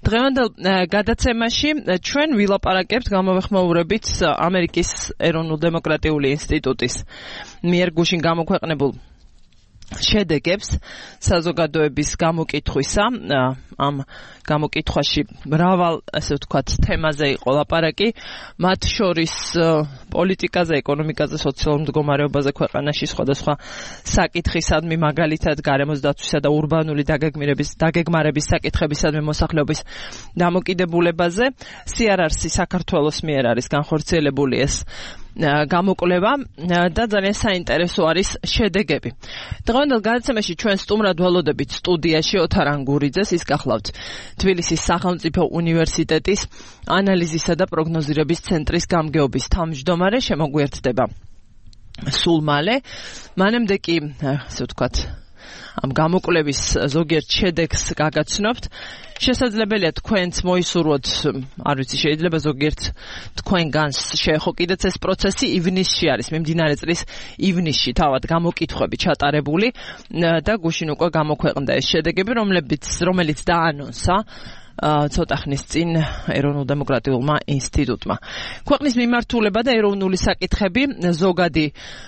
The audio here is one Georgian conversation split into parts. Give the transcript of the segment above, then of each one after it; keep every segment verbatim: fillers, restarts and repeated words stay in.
დღევანდელ გადაცემაში ჩვენ ვილაპარაკებთ გამოვეხმაურებით ამერიკის ეროვნულ-დემოკრატიული ინსტიტუტის მიერ გუშინ გამოქვეყნებულ შედეგებს საზოგადოების გამოკითხვისა. ამ გამოკითხვაში მრავალ, ასე ვთქვათ, თემაზე იყო ლაპარაკი, მათ შორის პოლიტიკაზე, ეკონომიკაზე, სოციალურ მდგომარეობაზე ქვეყანაში, სხვადასხვა საკითხისადმი, მაგალითად გარემოს დაცვისა და ურბანული დაგეგმარების დაგეგმარების საკითხებისადმი მოსახლეობის დამოკიდებულებაზე. სი არ არ სი საქართველოს მიერ არის განხორციელებული ეს გამოკვლევა და ძალიან საინტერესო არის შედეგები. დღევანდელ გადაცემაში ჩვენ სტუმრად ველოდებით სტუდიაში ოთარ ანგურიძეს, ის გახლავთ თბილისის სახელმწიფო უნივერსიტეტის ანალიზისა და პროგნოზირების ცენტრის გამგეობის თავმჯდომარე, შემოგვიერთდება სულ მალე. მანამდე კი, ასე ვთქვათ, ამ გამოკვლევის ზოგიერთ შედეგს გაგაცნობთ. შესაძლებელია თქვენც მოისურვოთ, არ ვიცი, შეიძლება ზოგიერთ თქვენგანს შეეხო კიდეც ეს პროცესი. ივნისში არის, მიმდინარე წლის ივნისში თავად გამოკითხვები ჩატარებული და გუშინ უკვე გამოქვეყნდა ეს შედეგები, რომლებიც რომელიც დაანონსა ცოტა ხნის წინ ეროვნულ-დემოკრატიულმა ინსტიტუტმა. ქვეყნის მიმართულება და ეროვნული საკითხები ზოგადი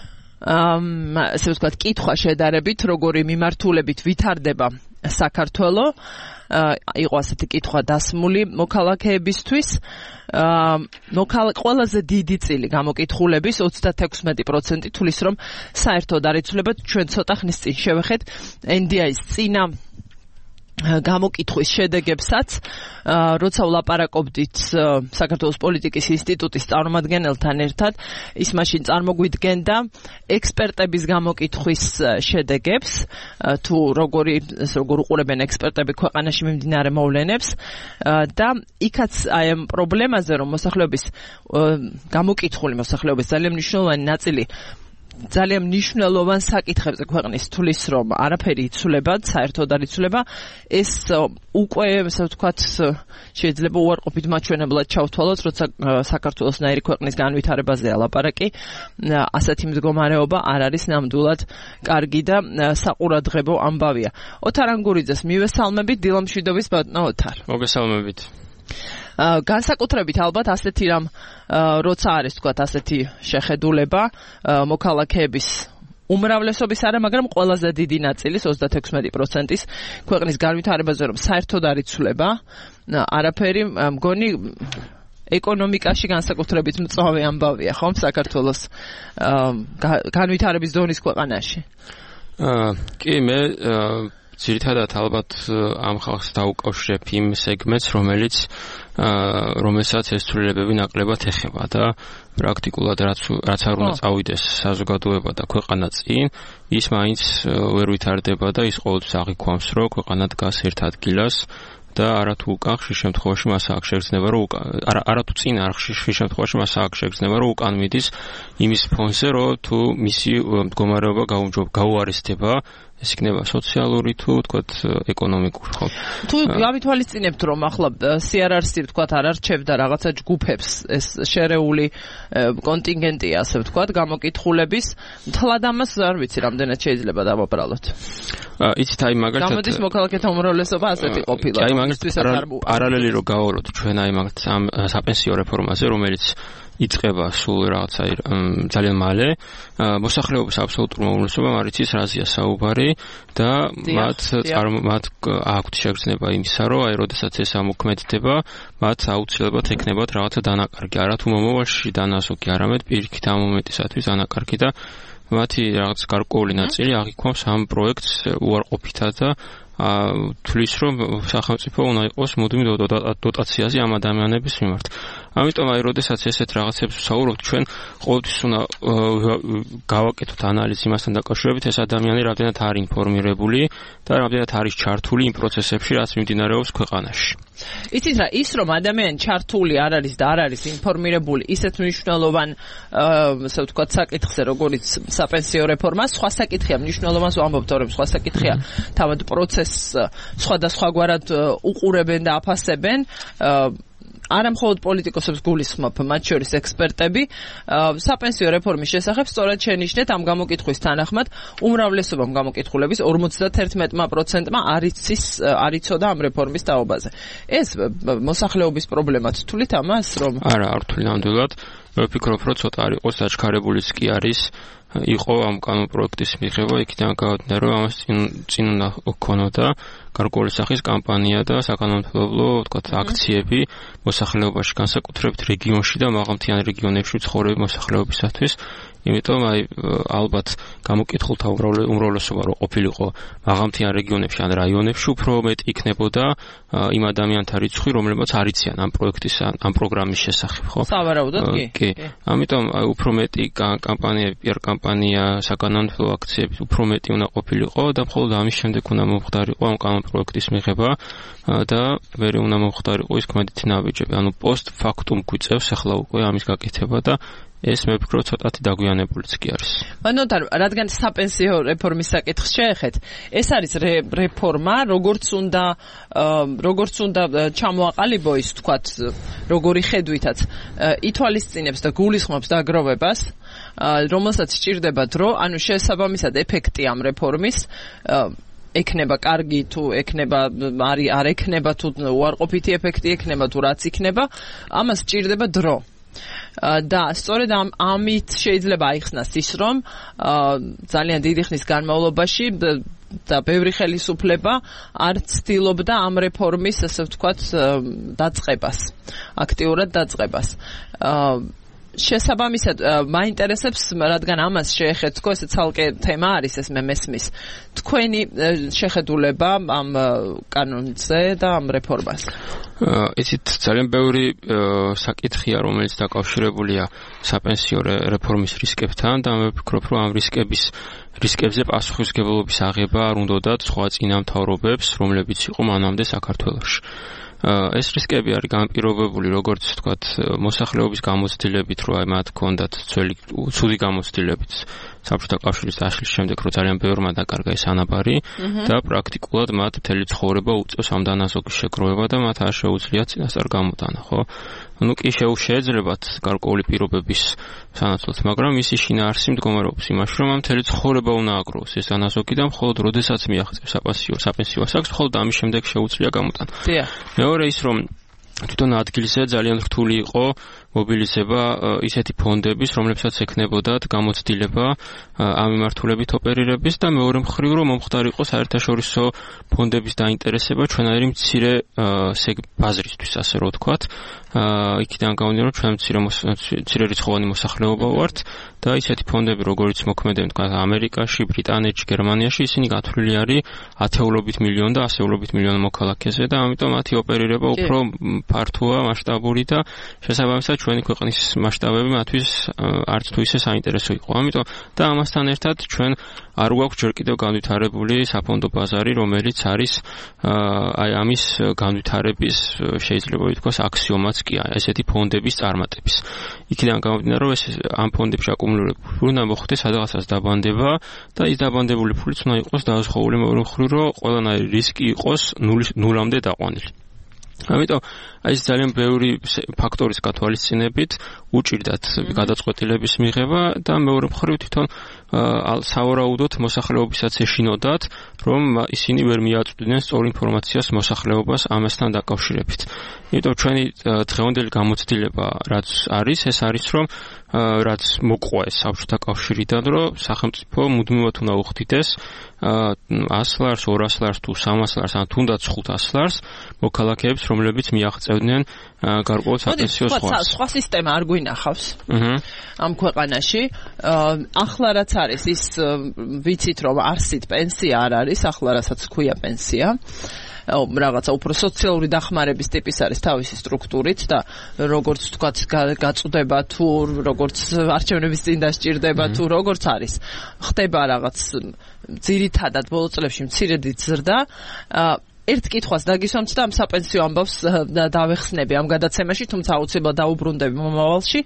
ამ ასე ვთქვათ, კითხვა შედარებით, როგორი მიმართულებით ვითარდება საქართველო, იყო ასეთი კითხვა დასმული მოქალაქეებისთვის. ყველაზე დიდი წილი გამოკითხულების ოცდათექვსმეტი პროცენტი თulis რომ საერთოდ არ იცვლებათ. ჩვენ ცოტა ხნის წინ შევეხეთ ენ დი აის წინა გამოკითხვის შედეგებსაც, როცა ვლაპარაკობდით საქართველოს პოლიტიკის ინსტიტუტის წარმომადგენელთან ერთად, ის მაშინ წარმოგვიდგენდა ექსპერტების გამოკითხვის შედეგებს, თუ როგორი როგორ უყურებენ ექსპერტები ქვეყანაში მიმდინარე მოვლენებს და იქაც აი ამ პრობლემაზე, რომ მოსახლეობის გამოკითხული მოსახლეობის ძალიან მნიშვნელოვანი ნაწილი ძალიან მნიშვნელოვან საკითხებზე ქვეყნის თulis რომ არაფერი იცვლებათ, საერთოდ არ იცვლება, ეს უკვე, ასე ვთქვათ, შეიძლება უარყოფით მაჩვენებლად ჩავთვალოთ, როცა საქართველოსნაირი ქვეყნის განვითარებაზეა ლაპარაკი, ასეთი მდგომარეობა არ არის ნამდვილად კარგი და საყურადღებო ამბავია. ოთარ ანგურიძეს მივესალმებით, დილამშვიდობის ბატონო ოთარ. მოგესალმებით. განსაკუთრებით ალბათ ასეთი რამ როცა არის თქვათ ასეთი შეხედულება მოქალაქეების უმრავლესობის არა, მაგრამ ყველაზე დიდი ნაწილის ოცდათექვსმეტი პროცენტის ქვეყნის განვითარებაზე რომ საერთოდ არ იცვლება არაფერი, მგონი ეკონომიკაში განსაკუთრებით მწვავე ამბავია, ხომ, საქართველოს განვითარების დონის ქვეყანაში. კი, მე ძირითადად ალბათ ამ ხალხს დაუკავშირებ იმ სეგმენტს, რომელიც რომელსაც ეს ცვლილებები ნაკლებად ეხება და პრაქტიკულად რაც რაც არ უნდა წავიდეს საზოგადოება და ქვეყანა წინ, ის მაინც ვერ ვითარდება და ის ყოველთვის აღიქვამს, რომ ქვეყანა დგას ერთ ადგილას და არათუ უკან ხშირ შემთხვევაში მას აქ შეგრძნება, რომ არა არათუ წინ არ ხშირ შემთხვევაში მას აქ შეგრძნება, რომ უკან მიდის იმის ფონზე, რომ თუ მისი მდგომარეობა გაუარესდება, ეს იქნება სოციალური თუ თქვათ ეკონომიკური, ხო? თუ გავითვალისწინებთ, რომ ახლა სი არ არ სი თქვათ არ არჩევდა რაღაცა ჯგუფებს, ეს შერეული კონტინგენტია, ასე ვთქვათ, გამოკითხულების, მთლად ამას არ ვიცი, რამდენად შეიძლება დავაბრალოთ. იცით, აი მაგალითად გამოდის მოქალაქეთა უმრავლესობა ასეთი ყოფილა. აი მაგალითად პარალელი რო გავავლოთ ჩვენ აი მაგალითად ამ საპენსიო რეფორმაზე, რომელიც იწყება სულ რაღაცა ძალიან მალე, მოსახლეობის აბსოლუტურმა უმრავლესობამ არ იცის რაზეა საუბარი და მათ მათ აქვთ შეგრძნება იმისა, რომ აი როდესაც ეს ამოქმედდება, მათ აუცილებლად ექნებათ რაღაცა დანაკარგი, არათუ მომავალში დანაზოგი, არამედ პირიქით ამ მომენტისათვის დანაკარგი და მათი რაღაც გარკვეული ნაწილი აღიქვამს ამ პროექტს უარყოფითად და თulis რომ სახელმწიფო უნდა იყოს მუდმივ დოტაციაზე ამ ადამიანების მიმართ. ამიტომ აი როდესაც ესეთ რაღაცებს ვსაუბრობთ, ჩვენ ყოველთვის უნდა გავაკეთოთ ანალიზი იმასთან დაკავშირებით, ეს ადამიანი რამდენად არის ინფორმირებული და რამდენად არის ჩართული იმ პროცესებში, რაც მიმდინარეობს ქვეყანაში. იცით რა, ის რომ ადამიანი ჩართული არ არის და არ არის ინფორმირებული ისეთ მნიშვნელოვან ასე ვთქვათ საკითხზე, როგორც საპენსიო რეფორმა, სხვა საკითხია მნიშვნელოვანს ვამბობთ, რომ სხვა საკითხია თავად პროცესს სხვადასხვაგვარად უყურებენ და აფასებენ. არა მხოლოდ პოლიტიკოსებს გულისხმობ, მათ შორის ექსპერტები, საპენსიო რეფორმის შესახებ სწორად შენიშნეთ ამ გამოკითხვის თანახმად უმრავლესობამ გამოკითხულების ორმოცდაათი პროცენტმა არ იცის არ იცოდა ამ რეფორმის თაობაზე. ეს მოსახლეობის პრობლემად თვლით ამას, რომ არა, არ ვთვლი ნამდვილად. მე ვფიქრობ, რომ ცოტა არ იყოს დაჩქარებულიც კი არის იყო ამ კანონ პროექტის მიღება, იქიდან გავადგინე, რომ ამას წინ წინ უნდა გქონოდა გარკვეული სახის კამპანია და საკანონმდებლო, ვთქვათ, აქციები მოსახლეობაში, განსაკუთრებით რეგიონში და მაღალმთიან რეგიონებში ცხოვრები მოსახლეობისათვის. იმიტომ აი ალბათ გამოკითხულთა უმრავლესობა რო ყოფილიყო მაღალმთიან რეგიონებში ან რაიონებში, უფრო მეტი იქნებოდა იმ ადამიანთა რიცხვი, რომლებიც არ იციან ამ პროექტის ამ პროგრამის შესახებ, ხო? სავარაუდოდ კი. კი. ამიტომ აი უფრო მეტი კამპანიები, პიარ კამპანია, საკანონმდებლო აქციები უფრო მეტი უნდა ყოფილიყო და მხოლოდ ამის შემდეგ უნდა მომხდარიყო ამ კანონ პროექტის მიღება და მერე უნდა მომხდარიყო ის ქმედითი ნაბიჯები. ანუ პოსტ ფაქტუმ გვიწევს ახლა უკვე ამის გაკეთება და ეს მე ვფიქრობ ცოტათი დაგვიანებულიც კი არის. მანოთარ, რადგან საპენსიო რეფორმის საკითხს შეეხეთ, ეს არის რეფორმა, როგორც უნდა როგორც უნდა ჩამოაყალიბო ის, თქვათ, როგორი ხედვითაც ითვალისწინებს და გულისხმობს დაგროვებას, რომელსაც სჭირდება დრო, ანუ შესაბამისად ეფექტი ამ რეფორმის ექნება კარგი თუ ექნება არის არ ექნება თუ უარყოფითი ეფექტი ექნება თუ რაც იქნება, ამას სჭირდება დრო. და სწორედ ამ ამით შეიძლება აიხსნას ის, რომ ძალიან დიდი ხნის განმავლობაში და ბევრი ხელისუფლება არ ცდილობდა ამ რეფორმის, ასე ვთქვათ, დაწყებას, აქტიურად დაწყებას. შესაბამისად მაინტერესებს, რადგან ამას შეეხეთ, თქო, ესე ცალკე თემა არის ეს მე მესმის. თქვენი შეხედულება ამ კანონზე და ამ რეფორმას. იცით, ძალიან ბევრი საკითხია, რომელიც დაკავშირებულია საპენსიო რეფორმის რისკებთან და მე ვფიქრობ, რომ ამ რისკების რისკებზე პასუხისმგებლობის აღება არ უნდათ სხვა წინამთავრობებს, რომლებიც იყო მანამდე საქართველოში. ეს რისკები არის განპირობებული, როგორც ვთქვათ, მოსახლეობის გამოცდილებით, რომ აი მათ ჰქონდათ ძველი ცუდი გამოცდილებით საბჭოთა კავშირის დაშლის შემდეგ, რომ ძალიან ბევრმა დაკარგა ეს ანაბარი და პრაქტიკულად მათ მთელი ცხოვრება უწევს ამ დანაზოგის შეგროვება და მათ არ შეუძლიათ წინასწარ გამოტანა, ხო? ну კი შეეძლებათ გარკვეული პირობების სანაცვლოდ, მაგრამ მისი შინაარსი მდგომარეობს იმაში, რომ ამ მთელი ცხოვრება უნდა აგროვოს ეს დანაზოგი და მხოლოდ როდესაც მიაღწევს საპენსიო საპენსიო ასაკს, მხოლოდ ამის შემდეგ შეუძლია გამოტანა. მეორე ის, რომ თვითონ ადგილზე ძალიან რთული იყო მობილიზება ისეთი ფონდების, რომლებსაც ექნებოდათ გამოცდილება ამ მიმართულებით ოპერირების და მეორე მხრივ, რომ მომხდარიყო საერთაშორისო ფონდების დაინტერესება ჩვენაირი მცირე ბაზრისთვის, ასე რომ ვთქვათ. იქიდან გამომდინარე, რომ ჩვენ მცირე რიცხოვანი მოსახლეობა ვართ და ისეთი ფონდები, როგორიც მოქმედენ თქვა ამერიკაში, ბრიტანეთში, გერმანიაში, ისინი გათვლილი არის ათეულობით მილიონ და ასეულობით მილიონ მოქალაქეზე და ამიტომ მათი ოპერირება უფრო ფართოა, მასშტაბური და შესაბამისად ჩვენი ქვეყნის მასშტაბები მათთვის არც თუ ისე საინტერესო იყო. ამიტომ და ამასთან ერთად ჩვენ არ გვაქვს ჯერ კიდევ განვითარებული საფონდო ბაზარი, რომელიც არის აი ამის განვითარების შეიძლება ითქვას აქსიომაც კი ესეთი ფონდების წარმატების. იქიდან გამომდინარე, რომ ეს ამ ფონდებში აკუმულირებული უნდა მოხდეს სადღაცას დაბანდება და ის დაბანდებული ფულიც უნდა იყოს დაასხოული მეორე მხრივ, რომ ყველანაირი რისკი იყოს ნულამდე დაყვანილი. ამიტომ აი ეს ძალიან ბევრი ფაქტორის გათვალისწინებით უჭირდათ გადაწყვეტილების მიღება და მეორე მხრივ თვითონ სავარაუდოდ მოსახლეობისაც ეშინოდათ, რომ ისინი ვერ მიაწვდნენ სწორ ინფორმაციას მოსახლეობას ამასთან დაკავშირებით. იმიტომ ჩვენი დღევანდელი გამოცდილება რაც არის, ეს არის, რომ რაც მოყვა ეს საბჭოთა კავშირიდან, რომ სახელმწიფო მუდმივად უნდა უხდიდეს ას ლარს, ორას ლარს თუ სამას ლარს, ან თუნდაც ხუთას ლარს მოქალაქეებს, რომლებიც მიაღწევდნენ გარკვეულ საპენსიო ზღვას. სხვა სისტემა არ გვინახავს ამ ქვეყანაში. ახლა რაც არის ის ვიცით, რომ არსით პენსია არ არის, ახლა რასაც ქვია პენსია. რაღაცა უფრო სოციალური დახმარების ტიპის არის თავისი სტრუქტურით და როგორც თქვათ გაწუდება თუ როგორც არჩევნების წინ დასჭირდება თუ როგორც არის, ხდება რაღაც ძირითადად ბოლო წლებში მცირედი ზრდა. ერთ კითხვას დაგისვამთ და ამ საპენსიო ამბავს დავეხსნები ამ გადაცემაში, თუმცა აუცილებლად დაუბრუნდები მომავალში.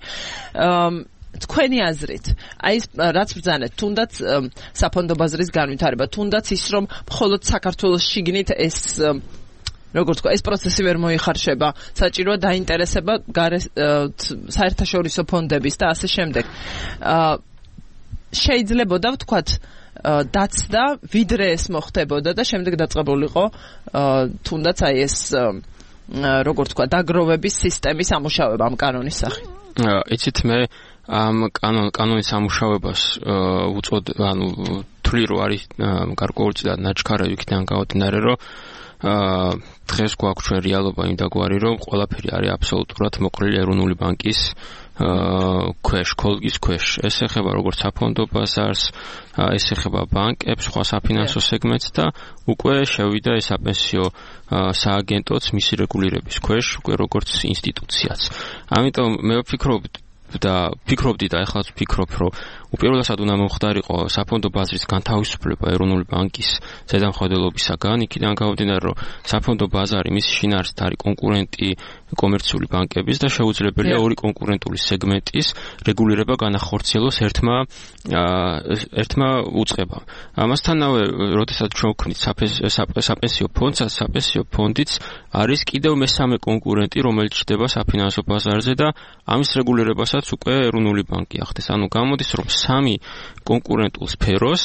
თქვენი აზრით, აი ეს რაც ბრძანეთ, თუნდაც საფონდო ბაზრის განვითარება, თუნდაც ის, რომ მხოლოდ საქართველოს შიგნით ეს როგორც თქვა, ეს პროცესი ვერ მოიხარშება. საჭიროა დაინტერესება საერთაშორისო ფონდების და ასე შემდეგ. შეიძლებოდა ვთქვათ დაცდა ვიდრე ეს მოხდებოდა და შემდეგ დაწყებულიყო თუნდაც აი ეს როგორც თქვა დაგროვების სისტემის ამუშავება ამ კანონის სახით. იცით მე ამ კანონ კანონის ამუშავებას უწოდ ანუ თვლი რო არის გარკვეული და ნაჩქარევი იქიდან გამომდინარე რომ დღეს გვაქვს ჩვენ რეალობა იმ დაგვარი რომ ყველაფერი არის აბსოლუტურად მოყრილი ეროვნული ბანკის ქვეშ, კოლგის ქვეშ. ეს ეხება როგორც საფონდო ბაზარს, ეს ეხება ბანკებს, სხვა საფინანსო სეგმენტს და უკვე შევიდა ეს საპენსიო სააგენტოც მისი რეგულირების ქვეშ, უკვე როგორც ინსტიტუციაც. ამიტომ მე ვფიქრობ და ფიქრობდი და ახლა ვფიქრობ, რომ უპირველესად უნდა მომხდარიყო საფონდო ბაზრის განთავისუფლება ეროვნული ბანკის ზედამხედველობისაგან, იქიდან გამომდინარე, რომ საფონდო ბაზარი მისი შინაარსით არის კონკურენტი კომერციული ბანკების და შეუძლებელია ორი კონკურენტული სეგმენტის რეგულირება განახორციელოს ერთმა ერთმა უწყებამ. ამასთანავე, როდესაც ჩვენ ვქნით საპენსიო ფონდს, საპენსიო ფონდიც არის კიდევ მესამე კონკურენტი, რომელიც ჩნდება საფინანსო ბაზარზე და ამის რეგულირებასაც უკვე ეროვნული ბანკი ახდენს. ანუ გამოდის, რომ სამი კონკურენტულ სფეროს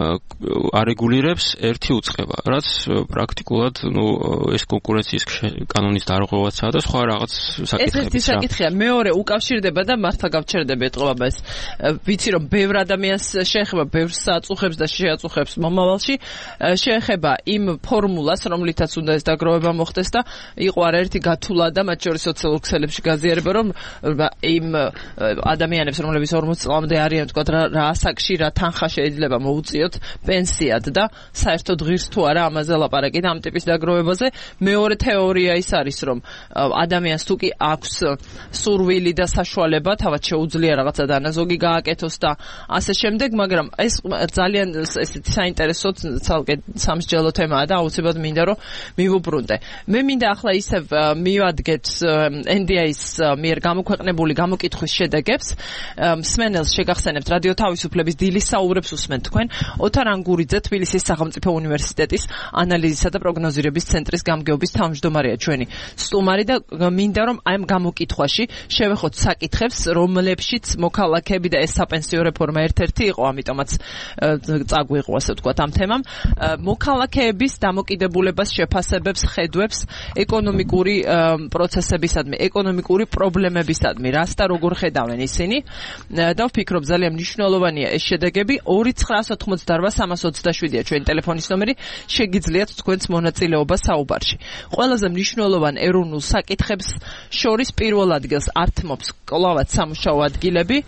არეგულირებს ერთი უწყება, რაც პრაქტიკულად ნუ ეს კონკურენციის კანონის დარღვევაცაა და სხვა რაღაც საკითხებია. ეს ერთი საკითხია, მეორე უკავშირდება და მართლა გავჩერდები ეთყობა ეს. ვიცი რომ ბევრ ადამიანს შეეხება, ბევრს აწუხებს და შეაწუხებს მომავალში, შეეხება იმ ფორმულას, რომლითაც უნდა ეს დაგროვება მოხდეს და იყო არაერთი გათვლა და მათ შორის სოციალურ ქსელებში გაზიარება, რომ იმ ადამიანებს, რომლებიც ორმოც წლამდე არიან, თქვა რა ასაკში, რა თანხა შეიძლება მოუწიოთ პენსიად და საერთოდ ღირს თუ არა ამაზე ლაპარაკი და ამ ტიპის დაგროვებაზე. მეორე თეორია ის არის, რომ ადამიანს თუ კი აქვს სურვილი და საშუალება, თავად შეუძლია რაღაცა დანაზოგი გააკეთოს და ასე შემდეგ, მაგრამ ეს ძალიან ესეთი საინტერესო ცალკე სამსჯელო თემაა და აუცილებლად მინდა რომ მივუბრუნდე. მე მინდა ახლა ისევ მივადგეთ ენ დი ეის მიერ გამოქვეყნებული გამოკითხვის შედეგებს. მსმენელს შეგახსენებთ რადიო თავისუფლების დილის საუბრებს უსმენთ თქვენ. ოთარ ანგურიძე, თბილისის სახელმწიფო უნივერსიტეტის ანალიზისა და პროგნოზირების ცენტრის გამგეობის თავმჯდომარეა ჩვენი სტუმარი და მინდა რომ აი ამ გამოკითხვაში შევეხოთ საკითხებს, რომლებშიც მოქალაქეები და ეს საპენსიო რეფორმა ერთ-ერთი იყო, ამიტომაც წაგვიღო ასე ვთქვათ ამ თემამ, მოქალაქეების დამოკიდებულებას, შეფასებებს, ხედვებს ეკონომიკური პროცესებისადმი, ეკონომიკური პრობლემებისადმი, რას და როგორ ხედავენ ისინი და ვფიქრობ ძალიან მნიშვნელოვანია ეს შედეგები. ორი ცხრაას ოთხმოცდაოთხ სამას ოცდაშვიდია ჩვენი ტელეფონის ნომერი, შეგიძლიათ თქვენს მონაწილეობა საუბარში. ყველაზე მნიშვნელოვან ეროვნულ საკითხებს შორის პირველ ადგილს ართმობს კლავად სამუშაო ადგილები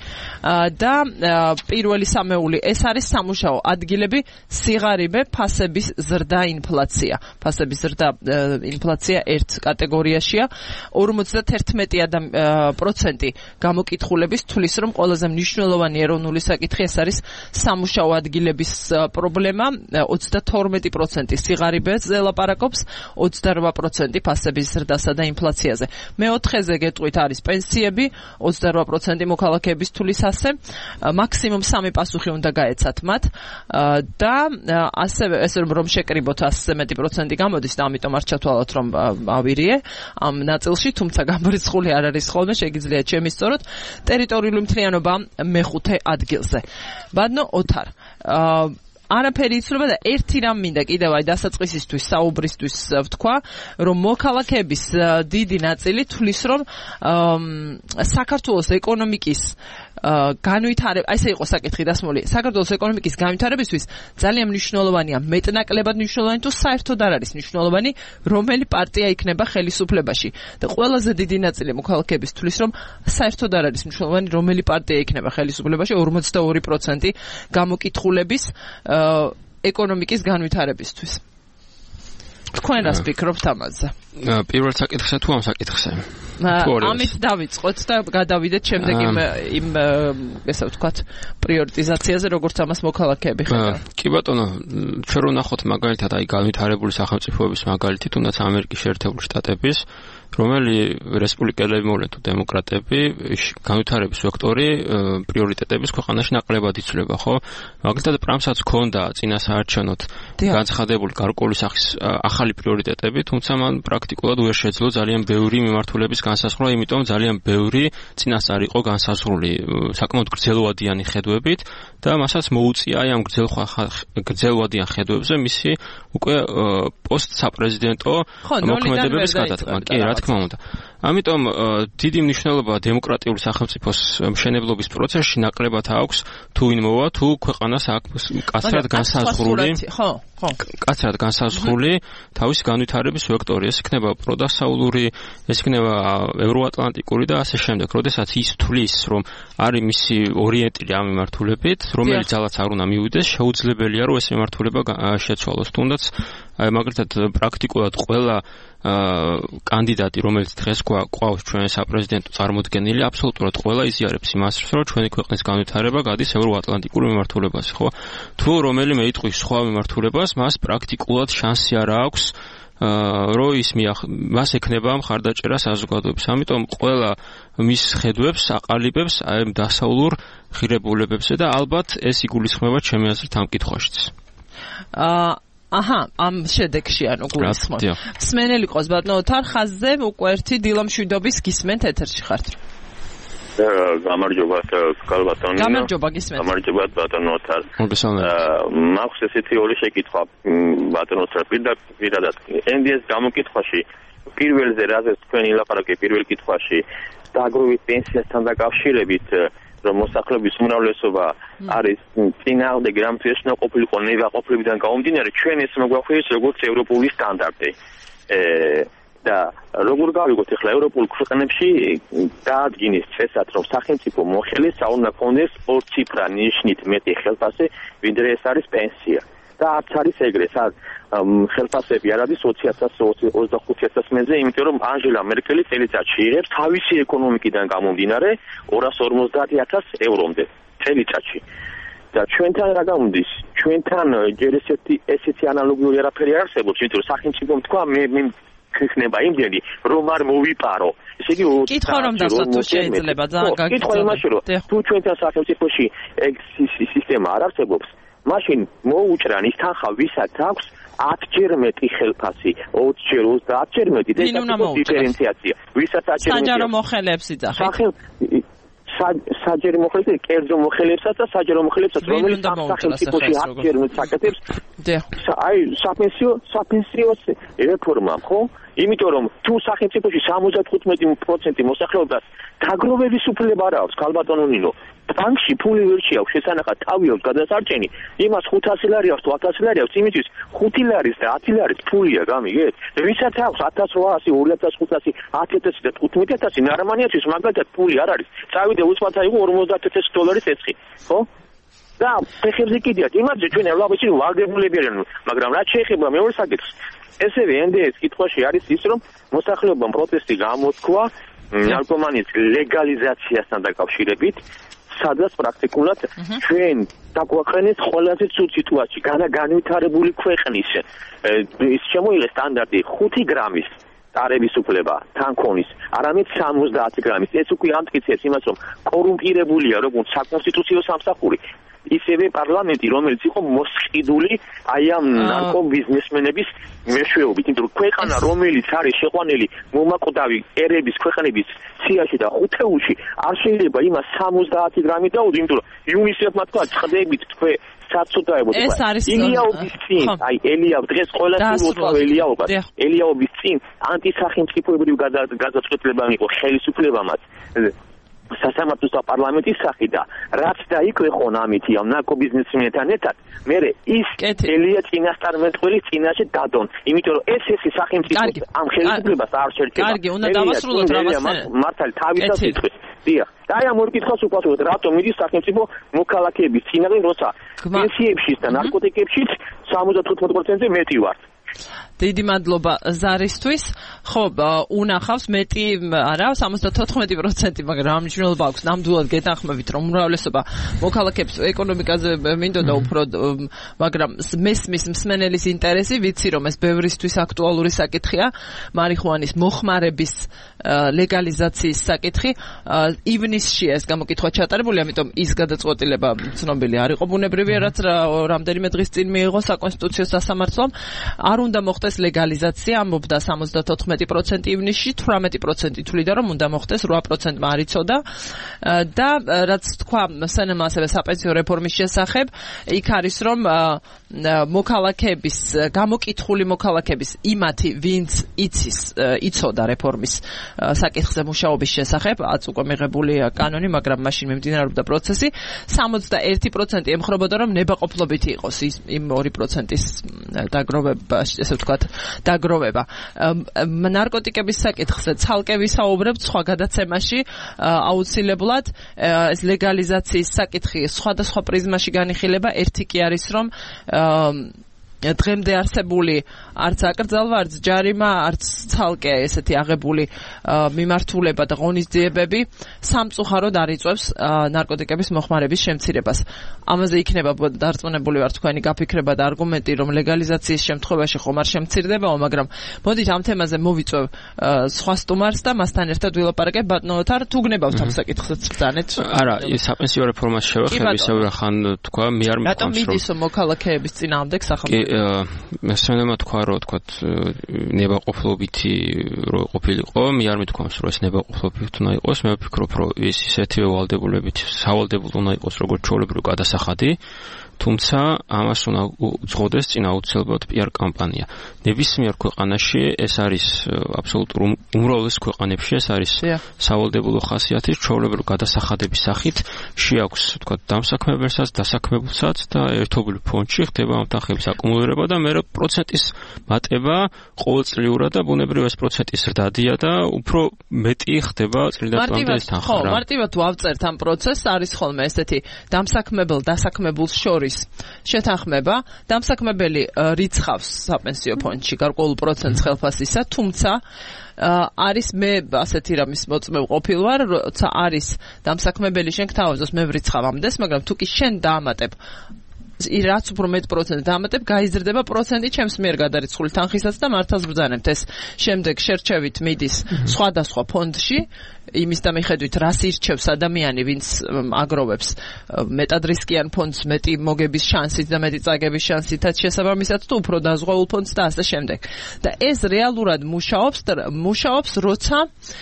და პირველი სამეული ეს არის სამუშაო ადგილები, სიღარიბე, ფასების ზრდა, ინფლაცია. ფასების ზრდა, ინფლაცია ერთ კატეგორიაშია. ორმოცდაერთმეტი პროცენტი გამოკითხულების თვლის, რომ ყველაზე მნიშვნელოვანი ეროვნული საკითხი ეს არის სამუშაო ადგილების პრობლემა. ოცდათორმეტი პროცენტი სიღარიბეზე ლაპარაკობს, ოცდარვა პროცენტი ფასების ზრდასა და ინფლაციაზე. მეოთხეზე გეტყვით არის პენსიები, ოცდარვა პროცენტი მოქალაქეების თვლის ასე. მაქსიმუმ სამი პასუხი უნდა გაეცათ მათ და ასევე ეს რომ შეკრიბოთ ასზე მეტი პროცენტი გამოდის და ამიტომ არ ჩათვალოთ რომ ავირიე ამ ნაწილში, თუმცა გამორიცხული არ არის ხოლმე, შეგიძლიათ შემისწოროთ. ტერიტორიული მთლიანობა მეხუთე ადგილზე. ბატონო ოთარ, არაფერი იცვლება და ერთი რამ მინდა კიდევ აი დასაწყისისთვის, საუბრისთვის ვთქვა, რომ მოქალაქეების დიდი ნაწილი თვლის, რომ საქართველოს ეკონომიკის განვითარება, აი ესე იყო საკითხი დასმული, საქართველოს ეკონომიკის განვითარებისთვის ძალიან მნიშვნელოვანია, მეტნაკლებად მნიშვნელოვანი თუ საერთოდ არ არის მნიშვნელოვანი, რომელი პარტია იქნება ხელისუფლებაში. და ყველაზე დიდი ნაწილი მოქალაქეების თვლის, რომ საერთოდ არ არის მნიშვნელოვანი, რომელი პარტია იქნება ხელისუფლებაში, ორმოცდაორი პროცენტი გამოკითხულების ეკონომიკის განვითარებისთვის. თქვენ რას ფიქრობთ ამაზე? პირველ საკითხზე თუ ამ საკითხზე? ამით დავიწყოთ და გადავიდეთ შემდეგ იმ იმ ესე ვთქვათ პრიორიტიზაციაზე, როგორც ამას მოქალაქეები ხედავენ. კი ბატონო, ჩვენ რო ნახოთ მაგალითად აი განვითარებული სახელმწიფოების მაგალითი, თუნდაც ამერიკის შეერთებული შტატების, რომელი რესპუბლიკელები მოვლენ თუ დემოკრატები, განვითარების ვექტორი პრიორიტეტების ქვეყანაში ნაკლებად იცვლება, ხო? მაგალითად პრამსაც ჰქონდა წინასაარჩევნოდ განცხადებული გარკვეული სახის ახალი პრიორიტეტები, თუმცა მან პრაქტიკულად ვერ შეძლო ძალიან ბევრი მიმართულების განსაზღვრა, იმიტომ ძალიან ბევრი წინასწარ იყო განსაზღვრული საკმაოდ გრძელვადიანი ხედვებით და მასაც მოუწია აი ამ გრძელვადიან ხედვებზე მისი უკვე პოსტსაპრეზიდენტო მოქმედებების გადატანა. კი, რა თქმა უნდა. ამიტომ დიდი მნიშვნელობა დემოკრატიული სახელმწიფოს მშენებლობის პროცესში ნაკლებად აქვს თუ ვინ მოვა, თუ ქვეყანას აქვს კაცრად განსაზღვრული ხო, ხო. კაცრად განსაზღვრული თავისი განვითარების ვექტორი. ეს იქნება პროდასავლური, ეს იქნება ევროატლანტიკური და ასე შემდეგ. როდესაც ის თვლის, რომ არის მისი ორიენტირი ამ მიმართულებით, რომელიც ძალაც არ უნდა მივიდეს, შეუძლებელია, რომ ეს მიმართულება შეცვალოს. თუნდაც აი მაგალითად პრაქტიკულად ყველა კანდიდატი, რომელიც დღეს გვყავს ჩვენ საპრეზიდენტო წარმოდგენილი, აბსოლუტურად ყველა იზიარებს იმას, რომ ჩვენი ქვეყნის განვითარება გადის ევროატლანტიკურ მიმართულებაზე, ხო? თუ რომელიმე იტყვის სხვა მიმართულებას, მას პრაქტიკულად შანსი არ აქვს რომ ის მას ექნება მხარდაჭერა საზოგადოების. ამიტომ ყველა მის ხედვებს აყალიბებს აი დასავლურ ღირებულებებზე და ალბათ ეს იგულისხმება ჩემი აზრით ამ კითხვაშიც. აა აჰა, ამ შედეგში ანუ გულისხმობ. სმენელი ყოს ბატონო, თან ხაზზე უკვე ერთი დილამშვიდობის გისმენთ ეთერში ხართ. გამარჯობა კალბატონი. გამარჯობა გისმენთ. გამარჯობა ბატონო თან. მაქვს ესეთი ორი შეკითხვა ბატონოს პირადად. εν დი ეს გამოკითხვაში პირველზე რაზეც თქვენ ილაპარაკეთ პირველ კითხვაში დაგროვით პენსიასთან დაკავშირებით რომ მოსახლეობის უმრავლესობა არის წინააღმდეგ რამთვიეს უნდა ყოფილიყო ნებაყოფლებიდან გამომდინარე, ჩვენ ეს მოგვახვიეს როგორც ევროპული სტანდარტი. და როგორ გავიგოთ ახლა ევროპულ ქვეყნებში დაადგინეს წესად, რომ სახელმწიფო მოხელეს უნდა ქონდეს ორციფრა ნიშნით მეტი ხელფასი, ვიდრე ეს არის პენსია. და არც არის ეგრე, სად ხელფასები არ არის ოცი ათასი ოცდახუთი ათასი მეზე, იმიტომ რომ ანჟელა მერკელი წელიწადში იღებს თავისი ეკონომიკიდან გამომდინარე ორას ორმოცდაათი ათასი ევრომდე წელიწადში. და ჩვენთან რა გამოდის? ჩვენთან ჯერ ესეთი ესეთი ანალოგიური არაფერი არ არსებობს, იმიტომ რომ სახელმწიფომ თქვა მე მე ქნება იმდენი რომ არ მოვიპარო. ესე იგი კითხვა რომ დასვათ თუ შეიძლება ძალიან გაგიწევთ. კითხვა იმაში რომ თუ ჩვენთან სახელმწიფოში ეგ სისტემა არ არსებობს, მაშინ მოუჭრან ის თანხა ვისაც აქვს ათჯერ მეტი ხელფასი, ოცჯერ ოცდაათჯერ მეტი და ეს დიფერენციაცია. ვისაც ათჯერ მეტი საჯარო მოხელეებს იძახით. საჯარო მოხელეებს, კერძო მოხელეებსაც და საჯარო მოხელეებსაც, რომელიც სახელმწიფოში ათჯერ მეტს აკეთებს. აი საპენსიო საპენსიო რეფორმა, ხო? იმიტომ რომ თუ სახელმწიფოში სამოცდათხუთმეტი პროცენტი მოსახლეობას დაგროვების უფლება არ აქვს, ქალბატონო ნინო, ბანკში ფული ვერ შეაქვს, შესანახად თავი აქვს გადასარჩენი, იმას ხუთასი ლარი აქვს თუ ათასი ლარი აქვს, იმისთვის ხუთი ლარის და ათი ლარის ფულია, გამიგეთ? ვისაც აქვს ათას რვაასი, ორი ათას ხუთასი, ათი ათასი და თხუთმეტი ათასი, ნარმანიათვის მაგალითად ფული არ არის. წავიდე უცბათა იყო ორმოცდაათი ათასი დოლარი წესხი, ხო? და ფეხებზე კიდიათ, იმაზე ჩვენ ევროპაში ვალდებულები არიან, მაგრამ რაც შეეხება მეორე საკითხს, ესევე εν დი ეს კითხვაში არის ის, რომ მოსახლეობამ პროტესტი გამოთქვა ნარკომანიის ლეგალიზაციასთან დაკავშირებით, სადაც პრაქტიკულად ჩვენ დაგვაყენეს ყველაზე ცუდ სიტუაციაში, განვითარებული ქვეყნის ის შემოიღეს სტანდარტი ხუთი გრამის ტარების უფლება თანქონის, არამედ სამოცდაათი გრამის. ეს უკვე ამტკიცებს იმას, რომ კორუმპირებულია როგორც საკონსტიტუციო სამსახური, ისევე პარლამენტი, რომელიც იყო მოსყიდული აი ამ ნარკობიზნესმენების მეშვეობით, იმიტომ რომ ქვეყანა, რომელიც არის შეყვანილი მომაკვდავი ერების ქვეყნების სიაში და ხუთეულში, არ შეიძლება იმას სამოცდაათი გრამი დაუდო, იმიტომ რომ იუნისეფმა თქვა, წდებით თქვენ საცოდაებოდ. ელიაობის წინ, აი ელიავ დღეს ყველასი მოწვა ელიაობას. ელიაობის წინ ანტისახელმწიფოებრივი გადაწყვეტილება იყო ხელისუფლებამაც. სასამართლოს და პარლამენტის სახი და რაც დაიქვეხონ ამითი ამ ნარკობიზნესმენთან ერთად, მე ის ელია წინასწარმეტყველის წინაშე დადონ, იმიტომ რომ ეს ეს სახელმწიფო ამ ხელისუფლებას არ შეერჩება. კარგი, უნდა დავასრულოთ რაღაცა. მართალი თავისას იტყვის. დიახ. და აი ამ ორი კითხვას უპასუხოთ, რატომ მიდის სახელმწიფო მოქალაქეების წინაღე, როცა პენსიებშიც და ნარკოტიკებშიც სამოცდათხუთმეტ პროცენტზე მეტი ვართ. დიდი მადლობა ზარისთვის. ხო, უნახავს მეტი არა, სამოცდათოთხმეტი პროცენტი, მაგრამ ამ მნიშვნელობა აქვს. ნამდვილად გეთანხმებით, რომ უმრავლესობა მოქალაქეებს ეკონომიკაზე მინდოდა უფრო, მაგრამ მესმის მსმენელის ინტერესი, ვიცი რომ ეს ბევრისთვის აქტუალური საკითხია, მარიხუანის მოხმარების ლეგალიზაციის საკითხი. ივნისშია ეს გამოკითხვა ჩატარებული, ამიტომ ის გადაწყვეტილება ცნობილი არ იყო ბუნებრივია, რაც რამდენიმე დღის წინ მიიღო საკონსტიტუციო სასამართლომ. არ უნდა მოხდეს ლეგალიზაცია, ამბობდა სამოცდათოთხმეტი პროცენტი ივნისში, თვრამეტი პროცენტი თვლიდა, რომ უნდა მოხდეს, რვა პროცენტმა არ იცოდა. და რაც თქვა სენემ ასევე საპენსიო რეფორმის შესახებ, იქ არის რომ მოქალაქეების, გამოკითხული მოქალაქეების იმათი, ვინც იცის, იცოდა რეფორმის საკითხზე მუშაობის შესახებ, აც უკვე მიღებული კანონი, მაგრამ მაშინ მიმდინარეობდა პროცესი, სამოცდაერთი პროცენტი ემხრობოდა, რომ ნებაყოფლობითი იყოს ის იმ ორი პროცენტის დაგროვება, ესე ვთქვათ, დაგროვება. ნარკოტიკების საკითხზე ცალკე ვისაუბრებთ სხვა გადაცემაში, აუცილებლად ეს ლეგალიზაციის საკითხი სხვადასხვა პრიზმაში განიხილება, ერთი კი არის რომ დღემდე არსებული არც აკრძალვა, არც ჯარიმა, არც ცალკე ესეთი აღებული მიმართულება და ღონისძიებები სამწუხაროდ არ იწვევს ნარკოტიკების მოხმარების შემცირებას. ამაზე იქნება დარწმუნებული ვარ თქვენი გაფიქრება და არგუმენტი, რომ ლეგალიზაციის შემთხვევაში ხომ არ შემცირდებაო, მაგრამ მოდით ამ თემაზე მოვიწვევ სხვა სტუმარს და მასთან ერთად ვილაპარაკებ. ბატონო ოთარ, თუ გნებავთ ამ საკითხსაც ბრძანეთ? არა, ის საპენსიო რეფორმას შევეხები, ისევ რახან თქვა, მე არ მიყავს რომ რატომ მიდის მოქალაქეების წინააღმდეგ სახელმწიფო? მესმენელმა თქვა, რომ თქვა ნებაყოფლობითი რო ყოფილიყო, მე არ მithქვამს, რომ ეს ნებაყოფლობით უნდა იყოს, მე ვფიქრობ, რომ ის ისეთივე ვალდებულებით სავალდებულო უნდა იყოს, როგორც ჩვეულებრივი გადასახადი, თუმცა ამას უნდა უძღოდეს წინა აუცილებლად პიარ კამპანია. ნებისმიერ ქვეყანაში ეს არის აბსოლუტურ უმრავლეს ქვეყანებში ეს არის სავალდებულო ხასიათის ჩვეულებრივი გადასახადების სახით შეაქვს, თქვა, დამსაქმებელსაც, დასაქმებულსაც და ერთობლივ ფონდში ხდება ამ თანხების აკუმულირება და მე პროცენტის მატება ყოველწლიურად და ბუნებრივ ეს პროცენტი ზრდადია და უფრო მეტი ხდება წლიდან წლამდე ეს თანხა. ხო, მარტივად ვავწერთ ამ პროცესს, არის ხოლმე ესეთი დამსაქმებელ, დასაქმებულს შორის შეთანხმება, დამსაქმებელი რიცხავს საპენსიო ფონდში გარკვეულ პროცენტს ხელფასისა, თუმცა არის მე ასეთი რამის მოწმე ყოფილ ვარ, როცა არის დამსაქმებელი შენ გთავაზობს მე ვრიცხავ ამდენს, მაგრამ თუ კი შენ დაამატებ რაც უფრო მეტ პროცენტს დაამატებ, გაიზრდება პროცენტი ჩემს მიერ გადარიცხული თანხისაც და მართავს ბრძანებთ. ეს შემდეგ შერჩევით მიდის სხვადასხვა ფონდში, იმის და მიხედვით რას ირჩევს ადამიანი, ვინც აგროვებს მეტად რისკიან ფონდს, მეტი მოგების შანსით და მეტი წაგების შანსითაც შესაბამისად თუ უფრო დაზღვეულ ფონდს და ასე შემდეგ. და ეს რეალურად მუშაობს, მუშაობს, როცა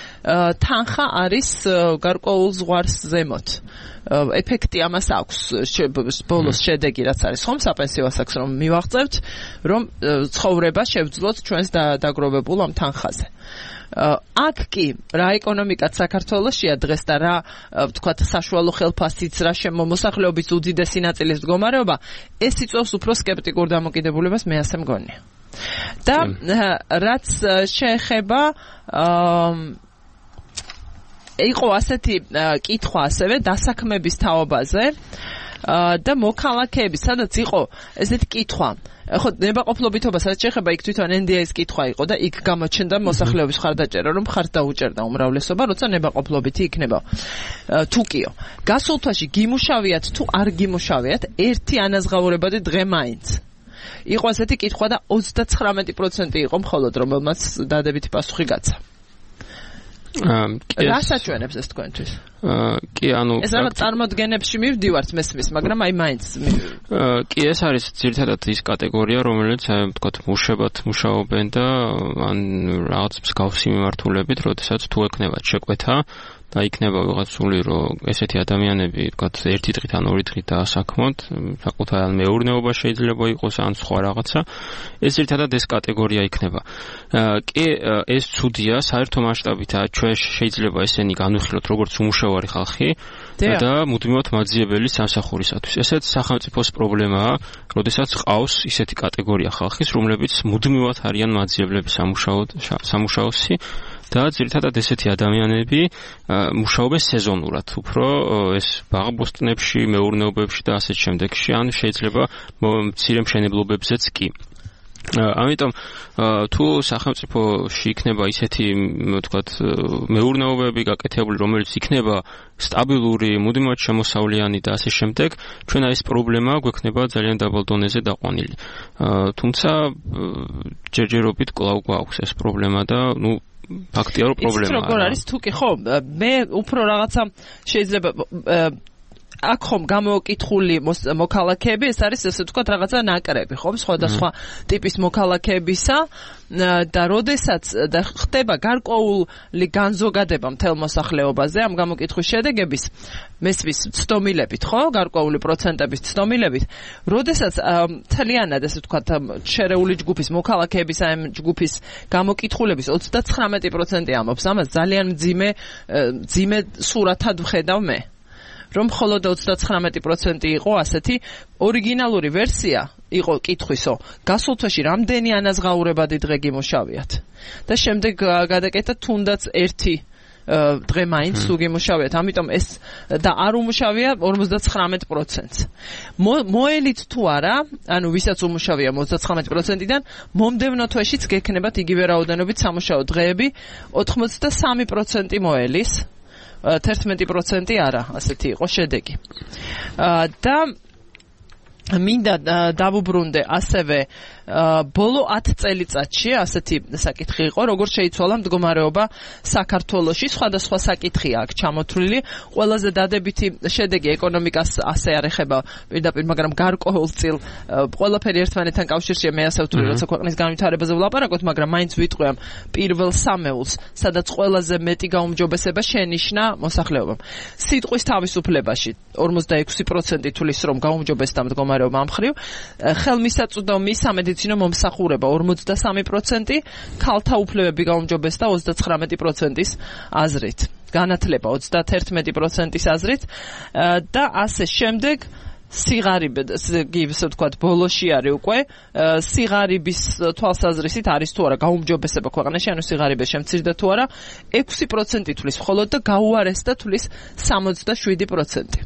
თანხა არის გარკვეულ ზღვარს ზემოთ. ეფექტი ამას აქვს, ბოლოს შედეგი რაც არის ხომ საპენსიო ასაკს რომ მივაღწევთ, რომ ცხოვრება შევძლოთ ჩვენს დაგროვებულ ამ თანხაზე. აქ კი რა ეკონომიკაც საქართველოშია დღეს და რა ვთქვათ საშუალო ხელფასიც, რა შემომოსახლეობის უდიდესი ნაწილის მდგომარეობა, ეს იწვევს უფრო სკეპტიკურ დამოკიდებულებას, მე ასე მგონია. და რაც შეეხება იყო ასეთი კითხვა ასევე დასაქმების თაობაზე და მოქალაქეების, სადაც იყო ესეთი კითხვა. ხო, ნებაყოფლობითობა სადაც შეეხება, იქ თვითონ ენ დი ეის კითხვა იყო და იქ გამოჩნდა მოსახლეობის ხარდაჭერა, რომ ხარს დაუჭერდა უმრავლესობა, როცა ნებაყოფლობითი იქნება. თუკიო, გასულ თვეში გიმუშავიათ თუ არ გიმუშავიათ, ერთი ანაზღაურებადი დღე მაინც. იყო ასეთი კითხვა და ოცდაცხრამეტი პროცენტი იყო მხოლოდ, რომელმაც დადებითი პასუხი გაცა. რა საჩვენებს ეს თქვენთვის? კი, ანუ ეს რაღაც წარმოდგენებში მივდივართ მესმის, მაგრამ აი მაინც კი, ეს არის ძირითადად ის კატეგორია, რომელიც აი ვთქვათ მუშებად მუშაობენ და ან რაღაც მსგავსი მიმართულებით, როდესაც თუ ეკნებათ შეკვეთა და იქნება ვიღაც სული, რომ ესეთი ადამიანები, ვთქვათ, ერთი დღით ან ორი დღით დაასაქმოთ, საკუთარ მეურნეობა შეიძლება იყოს ან სხვა რაღაცა, ეს ერთადად ეს კატეგორია იქნება. კი, ეს ცუდია, საერთო მასშტაბით ჩვენ შეიძლება ესენი განვიხილოთ როგორც უმუშევარი ხალხი და მუდმივად მაძიებელი სამსახურისათვის. ესეც სახელმწიფოს პრობლემაა, როდესაც ყავს ისეთი კატეგორია ხალხის, რომლებიც მუდმივად არიან მაძიებლები სამუშაოსი და ძირითადად ესეთი ადამიანები მუშაობენ სეზონურად, უფრო ეს ბაღბოსტნებში, მეურნეობებში და ასეთ შემდეგში, ან შეიძლება მცირე მშენებლობებზეც კი. ამიტომ თუ სახელმწიფოში იქნება ისეთი ვთქვათ მეურნეობები გაკეთებული, რომელიც იქნება სტაბილური, მუდმივად შემოსავლიანი და ასე შემდეგ, ჩვენ ეს პრობლემა გვექნება ძალიან დაბალ დონეზე დაყვანილი. თუმცა ჯერჯერობით კვლავ გვაქვს ეს პრობლემა და ნუ ფაქტია რომ პრობლემაა. ის როგორ არის თუკი ხო მე უფრო რაღაცა შეიძლება აქ ხომ გამოკითხული მოქალაქეები ეს არის ესე ვთქვათ რაღაცა ნაკრები ხო სხვადასხვა ტიპის მოქალაქეებისა და როდესაც და ხდება გარკვეული განზოგადება მთელ მოსახლეობაზე ამ გამოკითხვის შედეგების მესვის ცდომილებით ხო გარკვეული პროცენტების ცდომილებით როდესაც მთლიანად ესე ვთქვათ შერეული ჯგუფის მოქალაქეების ამ ჯგუფის გამოკითხულების ოცდათხრამეტი პროცენტი ამბობს ამას ძალიან მძიმე მძიმე სურათად ვხედავ მე რომ მხოლოდ ოცდათხრამეტი პროცენტი იყო ასეთი ორიგინალური ვერსია იყო კითხვისო გასულ თვეში რამდენი ანაზღაურებადი დღე გიმუშავიათ და შემდეგ გადაკეთა თუნდაც ერთი დღე მაინც თუ გიმუშავიათ ამიტომ ეს და არ უმუშავია ორმოცდათხრამეტ პროცენტს მოელით თუ არა ანუ ვისაც უმუშავია ოცდათხრამეტი პროცენტიდან მომდევნო თვეშიც გექნებათ იგივე რაოდენობით სამუშაო დღეები ოთხმოცდასამი პროცენტი მოელის თერთმეტი პროცენტი არა, ასეთი იყო შედეგი. და მინდა დავუბრუნდე ასევე ბოლო ათ წელიწადში ასეთი საკითხი იყო, როგორც შეიცვალა მდგომარეობა საქართველოში, სხვადასხვა საკითხია აქ ჩამოთვლილი, ყველაზე დადებითი შედეგი ეკონომიკას ასე არ ეხება პირდაპირ, მაგრამ გარკვეულწილ ყველაფერი ერთმანეთთან კავშირშია, მე ასე ვთვლი, როცა ქვეყნის განვითარებაზე ვლაპარაკობთ, მაგრამ მაინც ვიტყვი ამ პირველ სამეულს, სადაც ყველაზე მეტი გაუმჯობესება შენიშნა მოსახლეობამ. სიტყვის თავისუფლებაში ორმოცდაექვსი პროცენტი თulis რომ გაუმჯობესდა მდგომარეობა ამ მხრივ, ხელმისაწვდომი სამედიცინო მომსახურება ორმოცდასამი პროცენტი, ქალთა უფლებები გაუმჯობესდა ოცდათხრამეტი პროცენტის აზრით. განათლება ოცდათერთმეტი პროცენტის აზრით და ასე შემდეგ სიღარიბე გივს ვთქვათ ბოლოში არის უკვე სიღარიბის თვალსაზრისით არის თუ არა გაუმჯობესება ქვეყანაში ანუ სიღარიბე შემცირდა თუ არა ექვსი პროცენტი თulis მხოლოდ და გაუარესდა თulis სამოცდაშვიდი პროცენტი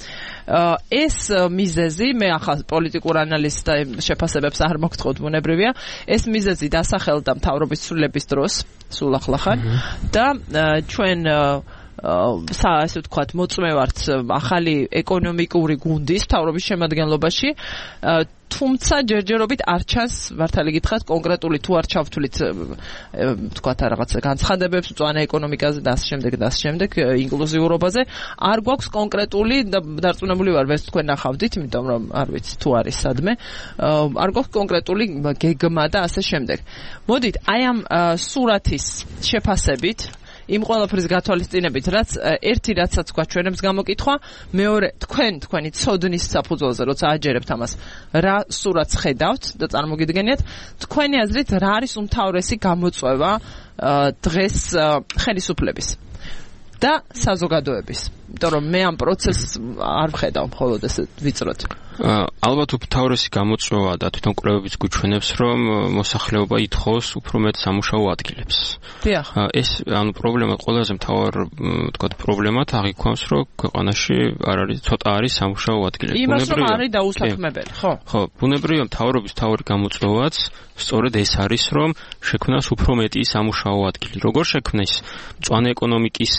ეს მიზეზი მე ახლა პოლიტიკურ ანალიზს და შეფასებებს არ მოგთხოვთ ბუნებრივია ეს მიზეზი დასახელდა მთავრობის ცვლილების დროს სულ ახლახან და ჩვენ სა ასე ვთქვათ მოწმევართ ახალი ეკონომიკური გუნდის მთავრობის შემადგენლობაში თუმცა ჯერჯერობით არ ჩანს მართალი გითხრათ კონკრეტული თუ არ ჩავთვლით ვთქვათ რაღაცა განცხადებებს მწვანე ეკონომიკაზე და ასე შემდეგ და ასე შემდეგ ინკლუზიურობაზე არ გვაქვს კონკრეტული და დარწმუნებული ვარ ვერც თქვენ ნახავდით იმიტომ რომ არ ვიცი თუ არის სადმე არ გვაქვს კონკრეტული გეგმა და ასე შემდეგ მოდით აი ამ სურათის შეფასებით იმ ყველაფრის გათვალისწინებით, რაც ერთი რაცაც გვაჩვენებს გამოკითხვა, მეორე თქვენ თქვენი ცოდნის საფუძველზე, როცა აჯერებთ ამას, რა სურათს ხედავთ და წარმოგიდგენიათ, თქვენი აზრით რა არის უმთავრესი გამოწვევა დღეს ხელისუფლების და საზოგადოების. იმიტომ რომ მე ამ პროცესს არ ვხედავ მხოლოდ ესე ვიწროთ. ალბათ უმთავრესი გამოწვევა და თვითონ კვლევებიც გვიჩვენებს, რომ მოსახლეობა ითხოვს უფრო მეტ სამუშაო ადგილებს. დიახ. ეს ანუ პრობლემა ყველაზე მთავარ ვთქვათ პრობლემად აღიქვამს, რომ ქვეყანაში არ არის ცოტა არის სამუშაო ადგილები. იმას რომ არის დაუსაქმებელი, ხო? ხო, ბუნებრივია მთავრობის მთავარი გამოწვევაც სწორედ ეს არის, რომ შექმნას უფრო მეტი სამუშაო ადგილი. როგორ შექმნეს მწვანე ეკონომიკის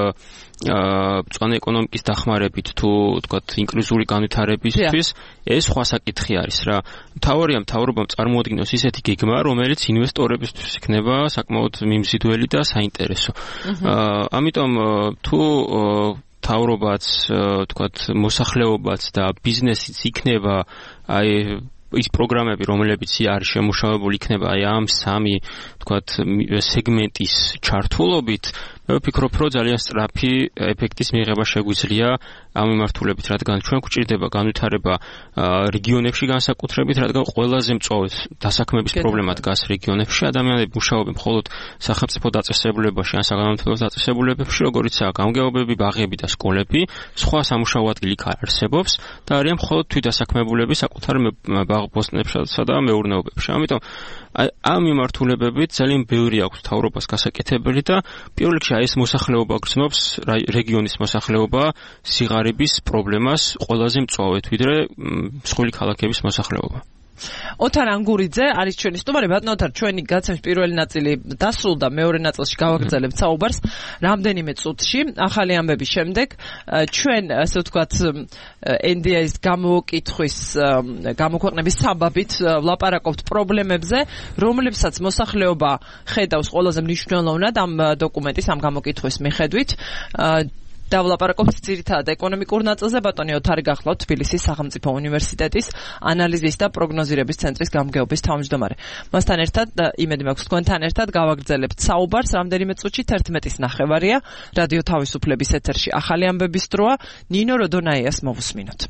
მწვანე ეკონომიკის დახმარებით თუ ვთქვათ ინკლუზიური განვითარებისთვის ეს სხვა საკითხი არის რა. მთავარია მთავრობამ წარმოადგინოს ისეთი გეგმა, რომელიც ინვესტორებისთვის იქნება საკმაოდ მიმზიდველი და საინტერესო. ამიტომ თუ მთავრობაც ვთქვათ მოსახლეობაც და ბიზნესიც იქნება აი ის პროგრამები, რომლებიც არის შემუშავებული იქნება აი ამ სამი ვთქვათ სეგმენტის ჩართულობით, მე ვფიქრობ, რომ ძალიან სწრაფი ეფექტის მიღება შეგვიძლია ამ მიმართულებით, რადგან ჩვენ გვჭირდება განვითარება რეგიონებში განსაკუთრებით, რადგან ყველაზე მწვავედ დასაქმების პრობლემა დგას რეგიონებში, ადამიანები მუშაობენ მხოლოდ სახელმწიფო დაწესებულებაში ან საგანმანათლებლო დაწესებულებებში, როგორიცაა გამგეობები, ბაღები და სკოლები, სხვა სამუშაო ადგილი არ არსებობს და არიან მხოლოდ თვითდასაქმებულები საკუთარ ბაღ-ბოსტნებსა და მეურნეობებში. ამიტომ ამ მიმართულებებით ძალიან ბევრი აქვს მთავრობას გასაკეთებელი და პირველ რიგში ეს მოსახლეობა გრძნობს რეგიონის მოსახლეობა სიღარიბის პრობლემას ყველაზე მწვავედ ვიდრე მსხვილი ქალაქების მოსახლეობა. ოთარ ანგურიძე არის ჩვენი სტუმარი. ბატონო ოთარ, ჩვენი გაცემის პირველი ნაწილი დასრულდა, მეორე ნაწილში გავაგრძელებთ საუბარს. რამდენიმე წუთში ახალი ამბების შემდეგ ჩვენ ასე ვთქვათ ენ დი ეის გამოკითხვის გამოქვეყნების საბაბით ვლაპარაკობთ პრობლემებზე, რომლებსაც მოსახლეობა ხედავს ყველაზე მნიშვნელოვნად ამ დოკუმენტის, ამ გამოკითხვის მიხედვით. და ვლაპარაკობთ ძირითადად ეკონომიკურ ნაწილზე. ბატონი ოთარი გახლავთ თბილისის სახელმწიფო უნივერსიტეტის ანალიზის და პროგნოზირების ცენტრის გამგეობის თავმჯდომარე. მასთან ერთად იმედი მაქვს თქვენთან ერთად გავაგრძელებთ საუბარს რამდენიმე წუთში თერთმეტის ნახევარია. რადიო თავისუფლების ეთერში ახალი ამბების დროა. ნინო როდონაიას მოვუსმინოთ.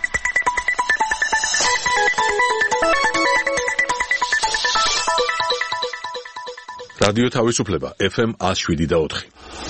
რადიო თავისუფლება ეფ ემ one oh seven და four.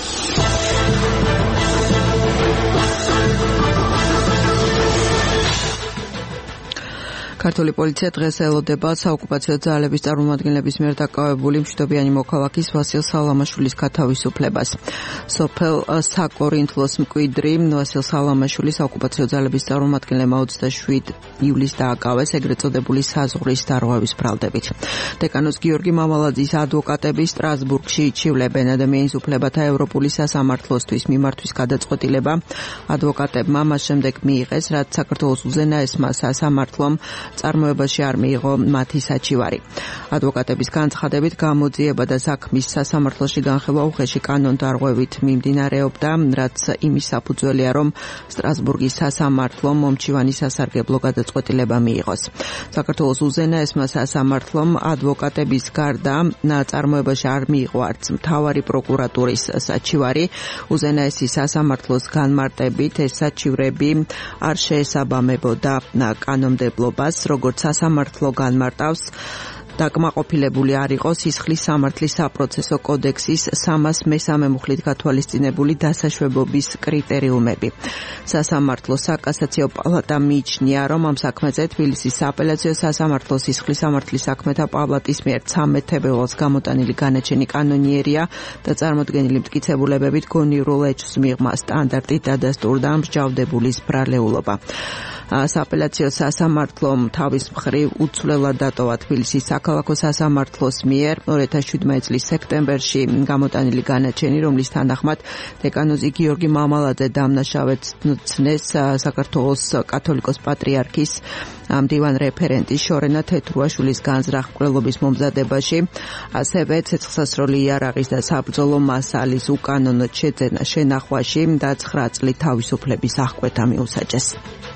ქართული პოლიცია დღეს ელოდება საოკუპაციო ძალების წარმომადგენლების მიერ დაკავებული მშვიდობიანი მოქალაქის ვასილ სალამაშვილის გათავისუფლებას. სოფელ საკორინთლოს მკვიდრი ვასილ სალამაშვილი საოკუპაციო ძალების წარმომადგენლებმა ოცდაშვიდი ივლისს დააკავეს ეგრეთ წოდებული საზღვრის დარღვევის ბრალდებით. დეკანოს გიორგი მამალაძის ადვოკატები სტრასბურგში იჩივლებენ ადამიანის უფლებათა ევროპული სასამართლოსთვის მიმართვის გადაწყვეტილება. ადვოკატებმა მას შემდეგ მიიღეს, რაც საქართველოს უზენაესმა სასამართლომ წარმოებაში არ მიიღო მათი საჩივარი. ადვოკატების განცხადებით გამოძიება და საქმის სასამართლოში განხილვა უხეში კანონდარღვევით მიმდინარეობდა, რაც იმის საფუძველია, რომ სტრასბურგის სასამართლომ მომჩივანი სასარგებლო გადაწყვეტილება მიიღოს. საქართველოს უზენაესმა სასამართლომ ადვოკატების გარდა წარმოებაში არ მიიღო არც მთავარი პროკურატურის საჩივარი. უზენაესი სასამართლოს განმარტებით ეს საჩივრები არ შეესაბამებოდა კანონმდებლობას, როგორც სასამართლო განმარტავს. დაკმაყოფილებული არ იყო სისხლის სამართლის საპროცესო კოდექსის სამას მესამე მუხლით გათვალისწინებული დასაშვებობის კრიტერიუმები. სასამართლოს საკასაციო პალატა მიიჩნია, რომ ამ საქმეზე თბილისის სააპელაციო სასამართლოს სისხლის სამართლის საქმეთა პალატის მიერ ცამეტ თებერვალს გამოტანილი განაჩენი კანონიერია და წარმოდგენილი მტკიცებულებებით გონივრულ ეჭვს მიღმა სტანდარტით დადასტურდა მსჯავრდებულის ბრალეულობა. სააპელაციო სასამართლომ თავის მხრივ უცვლელად დატოვა თბილისის საქალაქო სასამართლოს მიერ ორი ათას შვიდმეტი წლის სექტემბერში გამოტანილი განაჩენი, რომლის თანახმად დეკანოზი გიორგი მამალაძე დამნაშავედ ცნეს საქართველოს კათოლიკოს პატრიარქის მდივან რეფერენტის შორენა თეთრუაშვილის განზრახ მკვლელობის მომზადებაში, ასევე ცეცხლსასროლი იარაღის და საბრძოლო მასალის უკანონოდ შეძენა შენახვაში და ცხრა წლით თავისუფლების აღკვეთა მიუსაჯეს.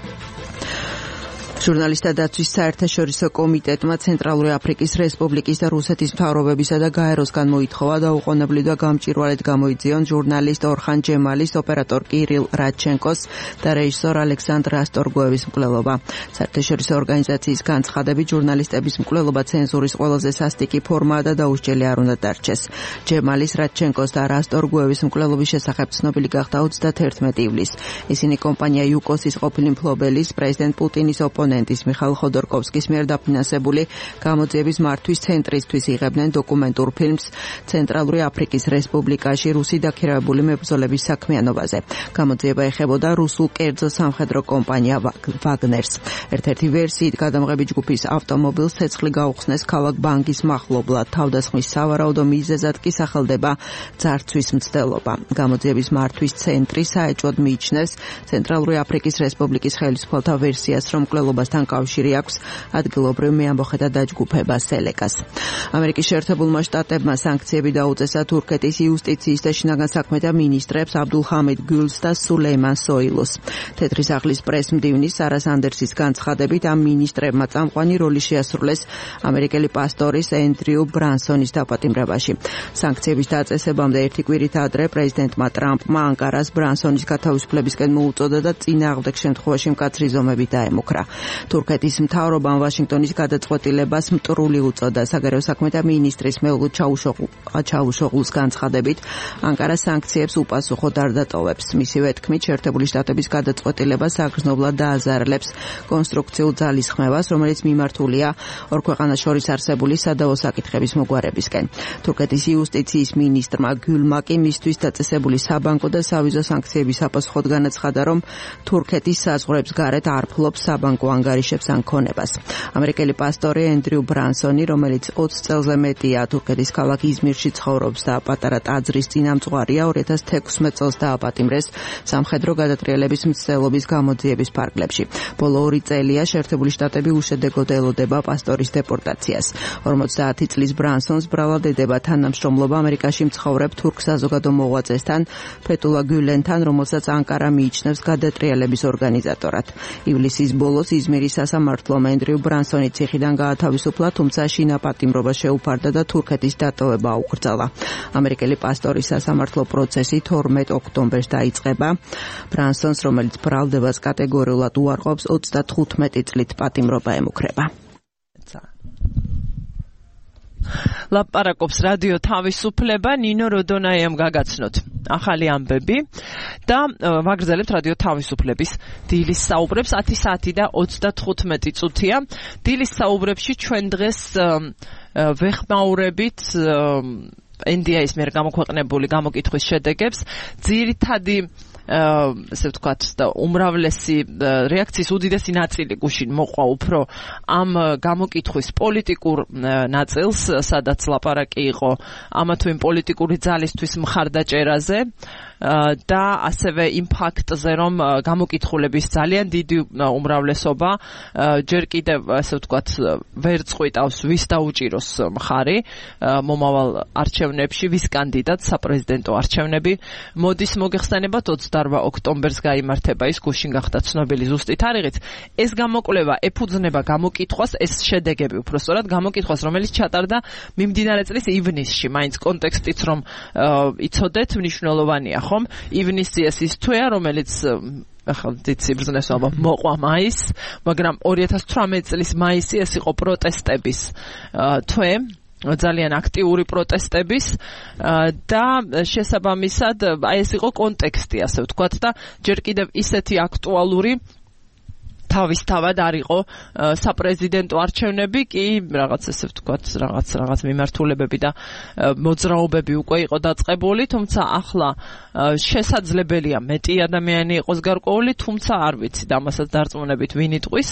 ჟურნალისტთა დაცვის საერთაშორისო კომიტეტმა ცენტრალური აფრიკის რესპუბლიკის და რუსეთის მთავრობებისა და გაეროსგან მოითხოვა დაუყოვნებლივ და გამჭვირვალედ გამოიძიონ ჟურნალისტ ორხან ჯემალის, ოპერატორ კირილ რაჩენკოს და რეჟისორ ალექსანდრ რასტორგოევის მკვლელობა. საერთაშორისო ორგანიზაციის განცხადებით ჟურნალისტების მკვლელობა ცენზურის ყველაზე სასტიკი ფორმაა და დაუსჯელი არ უნდა დარჩეს. ჯემალის, რაჩენკოს და რასტორგოევის მკვლელობის შესახებ ცნობილი გახდა ოცდათერთმეტი ივლისს. ისინი კომპანია იუკოსის ყოფილი მფლობელის, პრეზიდენტ პუტინის ოპონენტის მიხაილ ხოდორკოვსკის მიერ დაფინანსებული გამოძიების მართვის ცენტრისთვის იღებდნენ დოკუმენტურ ფილმს ცენტრალური აფრიკის რესპუბლიკაში რუსი დაქირავებული მებრძოლების საქმიანობაზე. გამოძიება ეხებოდა რუსულ კერძო სამხედრო კომპანია ვაგნერს. ერთ-ერთი ვერსიით გადამღები ჯგუფის ავტომობილს ცეცხლი გაუხსნეს ქალაქ ბანგის მახლობლად. თავდასხმის სავარაუდო მიზეზად კი სახელდება ძარცვის მცდელობა. გამოძიების მართვის ცენტრი საეჭვოდ მიიჩნევს ცენტრალური აფრიკის რესპუბლიკის ხელისუფალთა ვერსიას, რომ მკვლელობა თან კავშირი აქვს ადგილობრივ მეამბოხეთა დაჯგუფება სელეკას. ამერიკის შეერთებულმა შტატებმა სანქციები დაუწესა თურქეთის იუსტიციის და შინაგან საქმეთა მინისტრებს აბდულ ჰამიდ გულს და სულეიმან სოილუს. თეთრი სახლის პრესმდივნის სარა სანდერსის განცხადებით ამ მინისტრებმა წამყვანი როლი შეასრულეს ამერიკელი პასტორის ენდრიუ ბრანსონის დაპატიმრებაში. სანქციების დაწესებამდე ერთი კვირით ადრე პრეზიდენტმა ტრამპმა ანკარას ბრანსონის გათავისუფლებისკენ მოუწოდა და წინააღმდეგ შემთხვევაში მკაცრი ზომები დაემუქრა. თურქეთის მთავრობამ ვაშინგტონის გადაწყვეტილებას მტრული უწოდა. საგარეო საქმეთა მინისტრის მევლუდ ჩავუშოღლუს განცხადებით, ანკარა სანქციებს უპასუხოდ არ დატოვებს. მისივე თქმით, შეერთებული შტატების გადაწყვეტილება საგრძნობლად დააზარალებს კონსტრუქციულ ძალისხმევას, რომელიც მიმართულია ორ ქვეყანას შორის არსებული სადავო საკითხების მოგვარებისკენ. თურქეთის იუსტიციის მინისტრმა გულმა კი მისთვის დაწესებული საბანკო და სავიზო სანქციების საპასუხოდ განაცხადა, რომ თურქეთის საზღვრებს გარეთ არ ფლობს საბანკო ანგარიშებს ან ქონებას. ამერიკელი პასტორი ენდრიუ ბრანსონი, რომელიც ოცი წელზე მეტია თურქეთის ქალაქ იზმირში ცხოვრობს და პატარა ტაძრის წინამძღვარია, ორი ათას თექვსმეტ წელს დააპატიმრეს სამხედრო გადატრიალების მცდელობის გამოძიების ფარგლებში. ბოლო ორი წელია შეერთებული შტატები უშედეგოდ ელოდება პასტორის დეპორტაციას. ორმოცდაათი წლის ბრანსონს ბრალად ედება თანამშრომლობა ამერიკაში მცხოვრებ თურქ საზოგადო მოღვაწესთან ფეთულა გულენთან, რომელსაც ანკარა მიიჩნევს გადატრიალების ორგანიზატორად. ივლისის ბოლოს იზმირის სასამართლომ ენდრიუ ბრანსონი ციხიდან გაათავისუფლა, თუმცა შინაპატიმრობა შეუფარდა და თურქეთის დატოვება აუკრძალა. ამერიკელი პასტორის სასამართლო პროცესი თორმეტ ოქტომბერს დაიწყება. ბრანსონს, რომელიც ბრალდებას კატეგორიულად უარყოფს, ოცდათხუთმეტი წლით პატიმრობა ემუქრება. ლაპარაკობს რადიო თავისუფლება, ნინო როდონაიამ გაგაცნოთ ახალი ამბები და ვაგრძელებთ რადიო თავისუფლების დილის საუბრებს. ათი საათი და ოცდათხუთმეტი წუთია. დილის საუბრებში ჩვენ დღეს ვეხმაურებით ენ დი ეის მიერ გამოქვეყნებული გამოკითხვის შედეგებს. ძირითადი ესე ვთქვათ და უმრავლესი რეაქციის უდიდესი ნაწილი გუშინ მოყვა უფრო ამ გამოკითხვის პოლიტიკურ ნაწილს, სადაც ლაპარაკი იყო ამა თუ იმ პოლიტიკური ძალისთვის მხარდაჭერაზე და ასევე იმ ფაქტზე, რომ გამოკითხულების ძალიან დიდი უმრავლესობა ჯერ კიდევ ესე ვთქვათ ვერ წყვიტავს ვის დაუჭიროს მხარი მომავალ არჩევნებში, ვის კანდიდატს საპრეზიდენტო არჩევნები მოდის მოგეხსენებათ ოცდაორ ოქტომბერს გაიმართება ის გუშინ გახდა ცნობილი ზუსტი თარიღით. ეს გამოკვლევა ეფუძნება გამოკითხვას, ეს შედეგები უფრო სწორად გამოკითხვას, რომელიც ჩატარდა მიმდინარე წლის ივნისში. მაინც კონტექსტიც რომ იცოდეთ, მნიშვნელოვანია ხომ? ივნისი ეს ის თვეა, რომელიც ახლა ძიცი ბრძნესობა მოყვა მაისს, მაგრამ ორი ათას თვრამეტი წლის მაისი ეს იყო პროტესტების თვე, ძალიან აქტიური პროტესტების და შესაბამისად აი ეს იყო კონტექსტი, ასე ვთქვათ და ჯერ კიდევ ისეთი აქტუალური თავისთავად არ იყო საპრეზიდენტო არჩევნები, კი რაღაც ესე ვთქვათ, რაღაც რაღაც მიმართულებები და მოძრაობები უკვე იყო დაწყებული, თუმცა ახლა შესაძლებელია მეტი ადამიანი იყოს გარკვეული, თუმცა არ ვიცი და ამასაც დარწმუნებით ვინ იტყვის.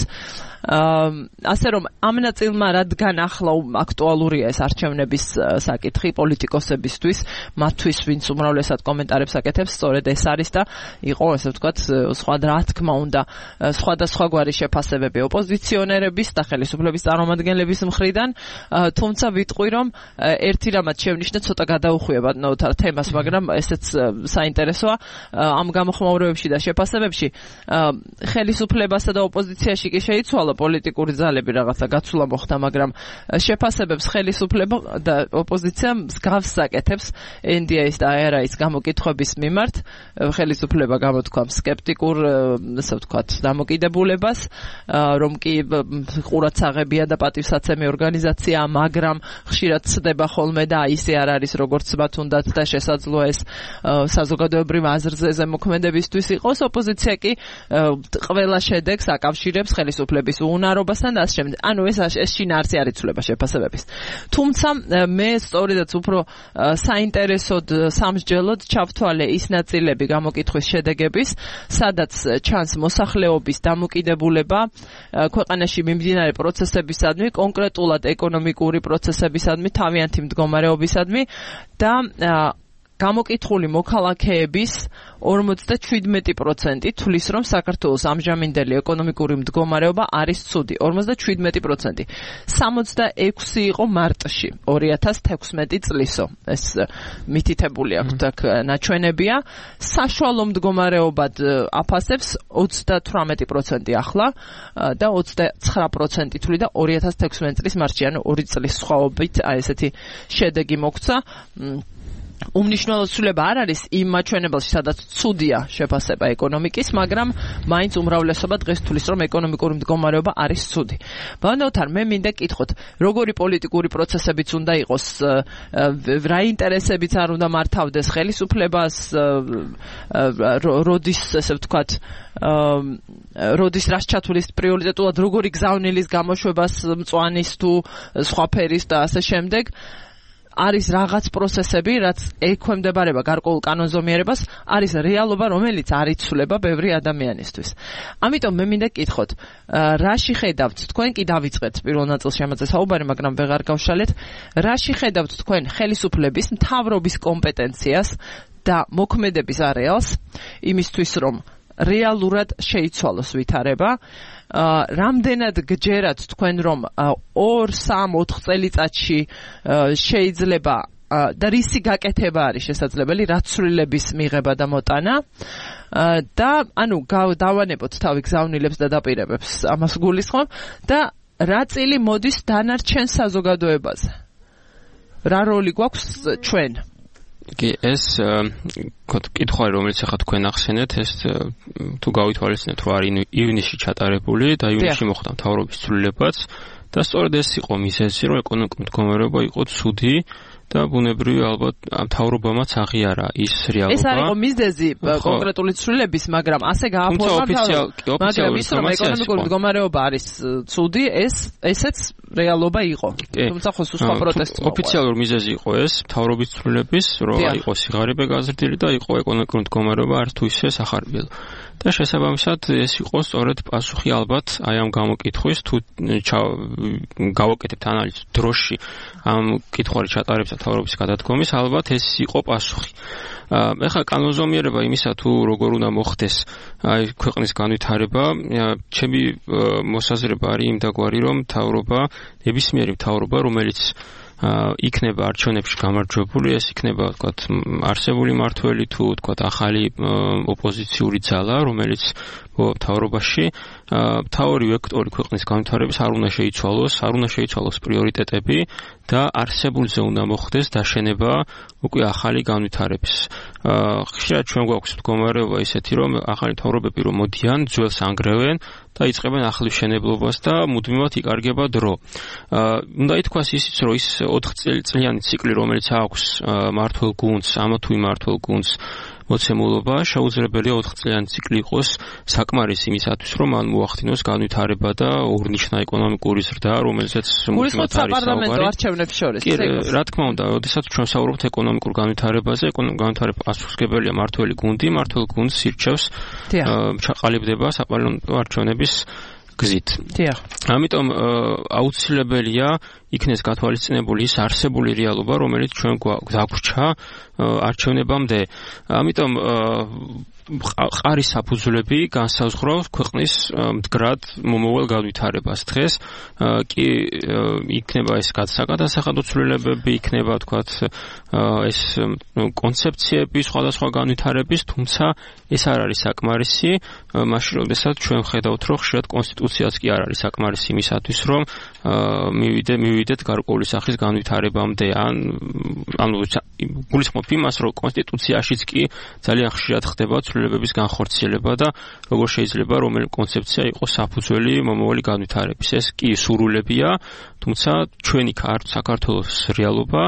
ასე რომ ამ ნაწილმა რადგან ახლა აქტუალურია ეს არჩევნების საკითხი პოლიტიკოსებისთვის, მათთვის ვინც უმრავლესად კომენტარებს აკეთებს, სწორედ ეს არის და იყო ესე ვთქვათ სხვა რა თქმა უნდა სხვადასხვა გვარი შეფასებები ოპოზიციონერების და ხელისუფლების წარმომადგენლების მხრიდან, თუმცა ვიტყვი რომ ერთი რამაც შევნიშნე ცოტა გადაუხვიება თემას, მაგრამ ესეც საინტერესოა ამ გამოხმაურებებში და შეფასებებში. ხელისუფლებასა და ოპოზიციაში კი შეიცვალა პოლიტიკური ძალები რაღაცა გაცვლა მოხდა, მაგრამ შეფასებებს ხელისუფლება და ოპოზიცია მსგავს აკეთებს ენ დი ეის და აი არ არის გამოკითხვების მიმართ. ხელისუფლება გამოთქვამს სკეპტიკურ, ასე ვთქვათ, დამოკიდებულებას, რომ კი ყურადსაღებია და პატივსაცემი ორგანიზაცია, მაგრამ ხშირად ცდება ხოლმე და ისე არ არის, როგორც მათ უნდათ და შესაძლოა ეს საზოგადოებრივ აზრზე ზემოქმედებისთვის იყოს. ოპოზიცია კი ყველა შედეგს აკავშირებს ხელისუფლების უნარობასთან და ასე შემდეგ. ანუ ეს ეს შინაარსი არ იცვლება შეფასებების. თუმცა მე სწორედაც უფრო საინტერესოდ სამსჯელოდ ჩავთვალე ის ნაწილები გამოკითხვის შედეგების, სადაც ჩანს მოსახლეობის დამოკიდებულება ქვეყანაში მიმდინარე პროცესებისადმი, კონკრეტულად ეკონომიკური პროცესებისადმი, თავიანთი მდგომარეობისადმი და გამოკითხული მოქალაქეების ორმოცდაშვიდმეტი პროცენტი თვლის, რომ საქართველოს ამჟამინდელი ეკონომიკური მდგომარეობა არის ცუდი. ორმოცდაშვიდმეტი პროცენტი. სამოცდაექვსი იყო მარტში, ორი ათას თექვსმეტი წლისო. ეს მითითებული აქვთ აქ ნაჩვენებია. საშუალო მდგომარეობად აფასებს ოცდათვრამეტი პროცენტი ახლა და ოცდაცხრა პროცენტი თვლი და ორი ათას თექვსმეტი წლის მარტში, ანუ ორი წლის სხვაობით აი ესეთი შედეგი მოგვცა. უმნიშვნელო ცვლილება არ არის იმ მაჩვენებელში, სადაც ცუდია შეფასება ეკონომიკის, მაგრამ მაინც უმრავლესობა დღეს თვლის, რომ ეკონომიკური მდგომარეობა არის ცუდი. ბანაოთარ, მე მინდა კითხოთ, როგორი პოლიტიკური პროცესებიც უნდა იყოს, რა ინტერესებიც არ უნდა მართავდეს ხელისუფლებას, როდის, ესე ვთქვათ, როდის რას ჩათვლის პრიორიტეტულად, როგორი გზავნილის გამოშვებას მწვანის თუ სხვა ფერის და ასე შემდეგ. არის რაღაც პროცესები, რაც ექვემდებარება გარკვეულ კანონზომიერებას, არის რეალობა, რომელიც არ იცვლება ბევრი ადამიანისთვის. ამიტომ მე მინდა გკითხოთ, რაში ხედავთ თქვენ, კი დავიწყეთ პირველ ნაწილში ამაზე საუბარი, მაგრამ ვეღარ გავშალეთ, რაში ხედავთ თქვენ ხელისუფლების მთავრობის კომპეტენციას და მოქმედების არეალს იმისთვის, რომ რეალურად შეიცვალოს ვითარება, რამდენად გჯერათ თქვენ, რომ ორ, სამ, ოთხ წელიწადში შეიძლება და რისი გაკეთება არის შესაძლებელი, რაცვლილების მიღება და მოტანა და ანუ დავანებოთ თავი გზავნილებს და დაპირებებს ამას გულისხმობ და რა წილი მოდის დანარჩენ საზოგადოებაზე. რა როლი გვაქვს ჩვენ? კი ეს კითხვა რომელიც ახლა თქვენ ახსენეთ, ეს თუ გავითვალისწინებთ რომ არის ივნისში ჩატარებული და ივნისში მოხდა მთავრობის ცვლილებაც და სწორედ ეს იყო მიზეზი, რომ ეკონომიკური მდგომარეობა იყო ცუდი და ბუნებრივი ალბათ მთავრობამაც აღიარა ის რეალობა. ეს არ იყო მიზეზი კონკრეტული ცვლილების, მაგრამ ასე გააფორმა მთავრობა. მაგრამ ის რომ ეკონომიკური მდგომარეობა არის ცუდი, ეს ესეც რეალობა იყო. თუმცა ხო სხვა პროტესტი. ოფიციალური მიზეზი იყო ეს მთავრობის ცვლილების, რომ იყო სიღარიბე გაზრდილი და იყო ეკონომიკური მდგომარეობა არც თუ ისე სახარბიელო. და შესაბამისად ეს იყო სწორედ პასუხი ალბათ აი ამ გამოკითხვის, თუ გავაკეთებთ ანალიზს დროში ამ კითხვარი ჩატარებსა მთავრობის გადადგომის, ალბათ ეს იყო პასუხი. ეხლა კანონზომიერება იმისა თუ როგორ უნდა მოხდეს აი ქვეყნის განვითარება, ჩემი მოსაზრება არის იმდაგვარი, რომ მთავრობა, ნებისმიერი მთავრობა, რომელიც იქნება არჩევნებში გამარჯვებული, ეს იქნება თქვათ არსებული მართველი თუ თქვათ ახალი ოპოზიციური ძალა, რომელიც მთავრობაში მთავარი ვექტორი ქვეყნის განვითარების არ უნდა შეიცვალოს, არ უნდა შეიცვალოს პრიორიტეტები და არსებულზე უნდა მოხდეს დაშენება უკვე ახალი განვითარების. ხშირად ჩვენ გვაქვს მდგომარეობა ისეთი, რომ ახალი მთავრობები რომ მოდიან, ძველს ანგრევენ და იწყებენ ახლის მშენებლობას და მუდმივად იკარგება დრო. უნდა ითქვას ისიც, რომ ის ოთხ წლიანი ციკლი, რომელიც აქვს მმართველ გუნდს, ამა თუ იმ მმართველ გუნდს მოცემულობა, შეუძლებელია ოთხ წლიანი ციკლი იყოს საკმარისი იმისათვის, რომ მან მოახდინოს განვითარება და ორნიშნა ეკონომიკური ზრდა, რომელზეც მუდმივად არის საუბარი არჩევნებს შორის. კი, რა თქმა უნდა, როდესაც ჩვენ საუბრობთ ეკონომიკურ განვითარებაზე, ეკონომიკურ განვითარება პასუხისმგებელია მმართველი გუნდი, მმართველ გუნდს ირჩევს ჩაყალიბდება საპარლამენტო არჩევნების გზით. ამიტომ აუცილებელია იქნეს გათვალისწინებული ის არსებული რეალობა, რომელიც ჩვენ გვაგვჭა არჩევნებამდე. ამიტომ ყარი საფუძვლები განსაზღვრავს ქვეყნის მდგრად მომავალ განვითარებას. დღეს კი იქნება ეს გადასახადო ცვლილებები, იქნება თქვათ ეს კონცეფციები სხვადასხვა განვითარების, თუმცა ეს არ არის საკმარისი, მაშინ როდესაც ჩვენ ხედავთ, რომ ხშირად კონსტიტუციაც კი არ არის საკმარისი იმისათვის, რომ მივიდე მივიდეთ გარკვეული სახის განვითარებამდე, ან ანუ გულისხმობ იმას, რომ კონსტიტუციაშიც კი ძალიან ხშირად ხდება ცვლილებების განხორციელება და როგორ შეიძლება რომელი კონცეფცია იყოს საფუძველი მომავალი განვითარების. ეს კი სურვილებია, თუმცა ჩვენი საქართველოს რეალობა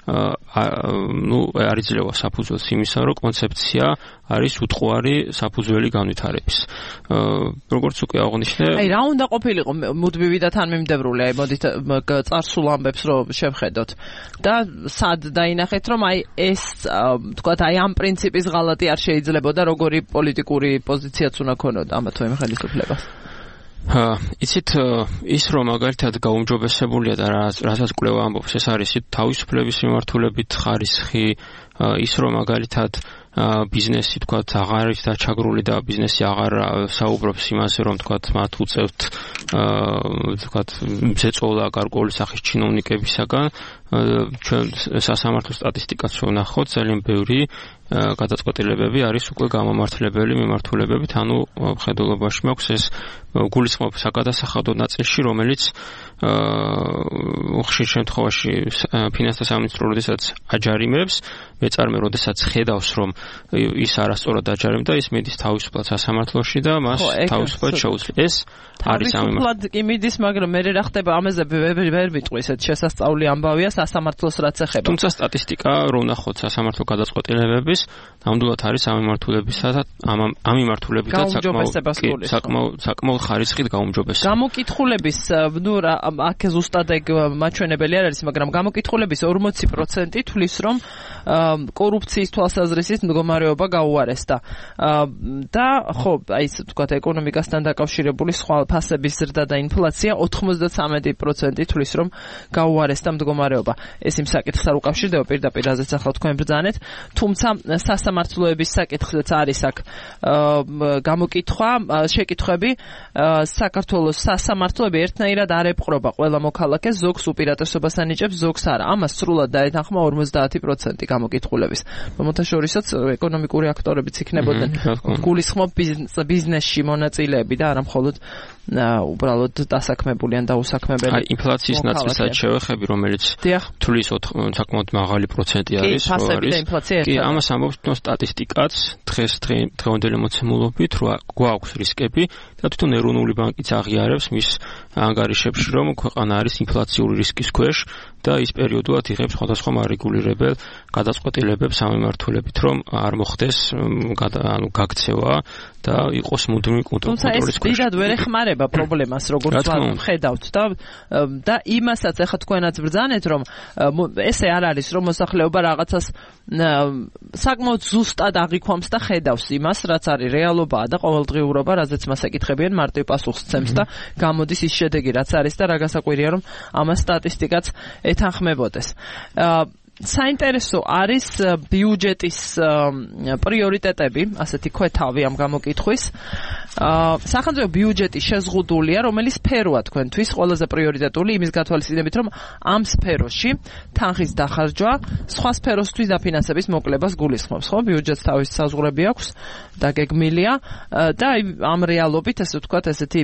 ну არ იძლევა საფუძველს იმისა, რომ კონცეფცია არის უტყუარი საფუძველი განვითარების. როგორც უკვე აღნიშნე, აი რა უნდა ყოფილიყო მუდმივი და თანმიმდევრული, აი მოდით წარსულ ამბებს რომ შევხედოთ და სად დაინახეთ, რომ აი ეს თქვათ აი ამ პრინციპის ღალატი არ შეიძლებოდა, როგორი პოლიტიკური პოზიციაც უნდა ქონოდა ამა თუ იმ ხელისუფლებას. იცით ის რომ მაგალითად გაუმჯობესებულია და რასაც კვლევა ამბობს, ეს არის თავისუფლების მიმართულებით ხარისხი, ის რომ მაგალითად ბიზნესი თქვათ აღარ არის დაჩაგრული და ბიზნესი აღარ საუბრობს იმაზე, რომ თქვათ მათ უწევთ თქვათ ზეწოლა გარკვეული სახის ჩინოვნიკებისაგან. ჩვენ სასამართლო სტატისტიკას რო ვნახოთ, ძალიან ბევრი გადაწყვეტილებები არის უკვე გამომართლებელი მიმართულებებით, ანუ მხედველობაში მაქვს ეს გულისხმობ საკადასახადო ნაწილში, რომელიც ხშირ შემთხვევაში ფინანსთა სამინისტრო როდესაც აჯარიმებს, მეწარმე როდესაც ხედავს, რომ ის არასწორად აჯარიმდა, ის მიდის თავისუფლად სასამართლოში და მას თავისუფლად შეუძლია. ეს არის ამ თავისუფლად კი მიდის, მაგრამ მე რა ხდება ამაზე ვერ ვიტყვი, ესეთ შესასწავლი ამბავია, სასამართლოს რაც ეხება. თუმცა სტატისტიკა რო ვნახოთ სასამართლო გადაწყვეტილებების, ნამდვილად არის ამ მიმართულებისა და ამ ამ მიმართულებითაც საკმაოდ საკმაოდ საკმაოდ ხარისხით გაუმჯობესება. გამოკითხულების ნუ აქ ზუსტად ეგ მაჩვენებელი არ არის, მაგრამ გამოკითხულების ორმოცი პროცენტი თვლის, რომ კორუფციის თვალსაზრისით მდგომარეობა გაუარესდა. და ხო, აი ესე ვთქვათ, ეკონომიკასთან დაკავშირებული სხვა ფასების ზრდა და ინფლაცია ოთხმოცდათსამეტი პროცენტი თვლის, რომ გაუარესდა მდგომარეობა. ეს იმ საკითხს არ უკავშირდება პირდაპირ, რაზეც ახლა თქვენ ბრძანეთ, თუმცა სასამართლოების საკითხზეც არის აქ გამოკითხვა, შეკითხვები, საქართველოს სასამართლოები ერთნაირად არ ეპყრობა ყველა მოქალაქეს, ზოგს უპირატესობას ანიჭებს, ზოგს არა. ამას სრულად დაეთანხმა ორმოცდაათი პროცენტი გამოკითხულების. მომთაშორისოც ეკონომიკური აქტორებიც იქნებოდნენ გულისხმობ ბიზნესში მონაწილეები და არა მხოლოდ უბრალოდ დასაქმებული ან დაუსაქმებელი. აი ინფლაციის ნაწილსაც შევეხები, რომელიც თulis საკმაოდ მაღალი პროცენტი არის, რო არის. კი, ამას ამბობს თვითონ სტატისტიკაც, დღეს დღევანდელი მოცემულობით, რომ გვაქვს რისკები და თვითონ ეროვნული ბანკიც აღიარებს მის ანგარიშებში, რომ ქვეყანა არის ინფლაციური რისკის ქვეშ და ის პერიოდულად იღებს სხვადასხვა მარეგულირებელ გადაწყვეტილებებს ამ მიმართულებით, რომ არ მოხდეს ანუ გაქცევა და იყოს მუდმივი კონტროლის ქვეშ. თუმცა ეს პირად ვერ ეხმარება პრობლემას, როგორც ვხედავთ და და იმასაც ახლა თქვენაც ბრძანეთ, რომ ესე არ არის, რომ მოსახლეობა რაღაცას საკმაოდ ზუსტად აღიქვამს და ხედავს იმას, რაც არის რეალობაა და ყოველდღიურობა, რაზეც მას ეკითხებიან, მარტივ პასუხს ცემს და გამოდის ის შედეგი, რაც არის და რა გასაკვირია, რომ ამას სტატისტიკაც ეთანხმებოდეს. საინტერესო არის ბიუჯეტის პრიორიტეტები, ასეთი ქვეთავი ამ გამოკითხვის. სახელმწიფო ბიუჯეტი შეზღუდულია, რომელიც სფეროა თქვენთვის ყველაზე პრიორიტეტული, იმის გათვალისწინებით, რომ ამ სფეროში თანხის დახარჯვა სხვა სფეროსთვის დაფინანსების მოკლებას გულისხმობს, ხო? ბიუჯეტს თავის საზღვრები აქვს და გეგმილია და ამ რეალობით, ასე ვთქვათ, ესეთი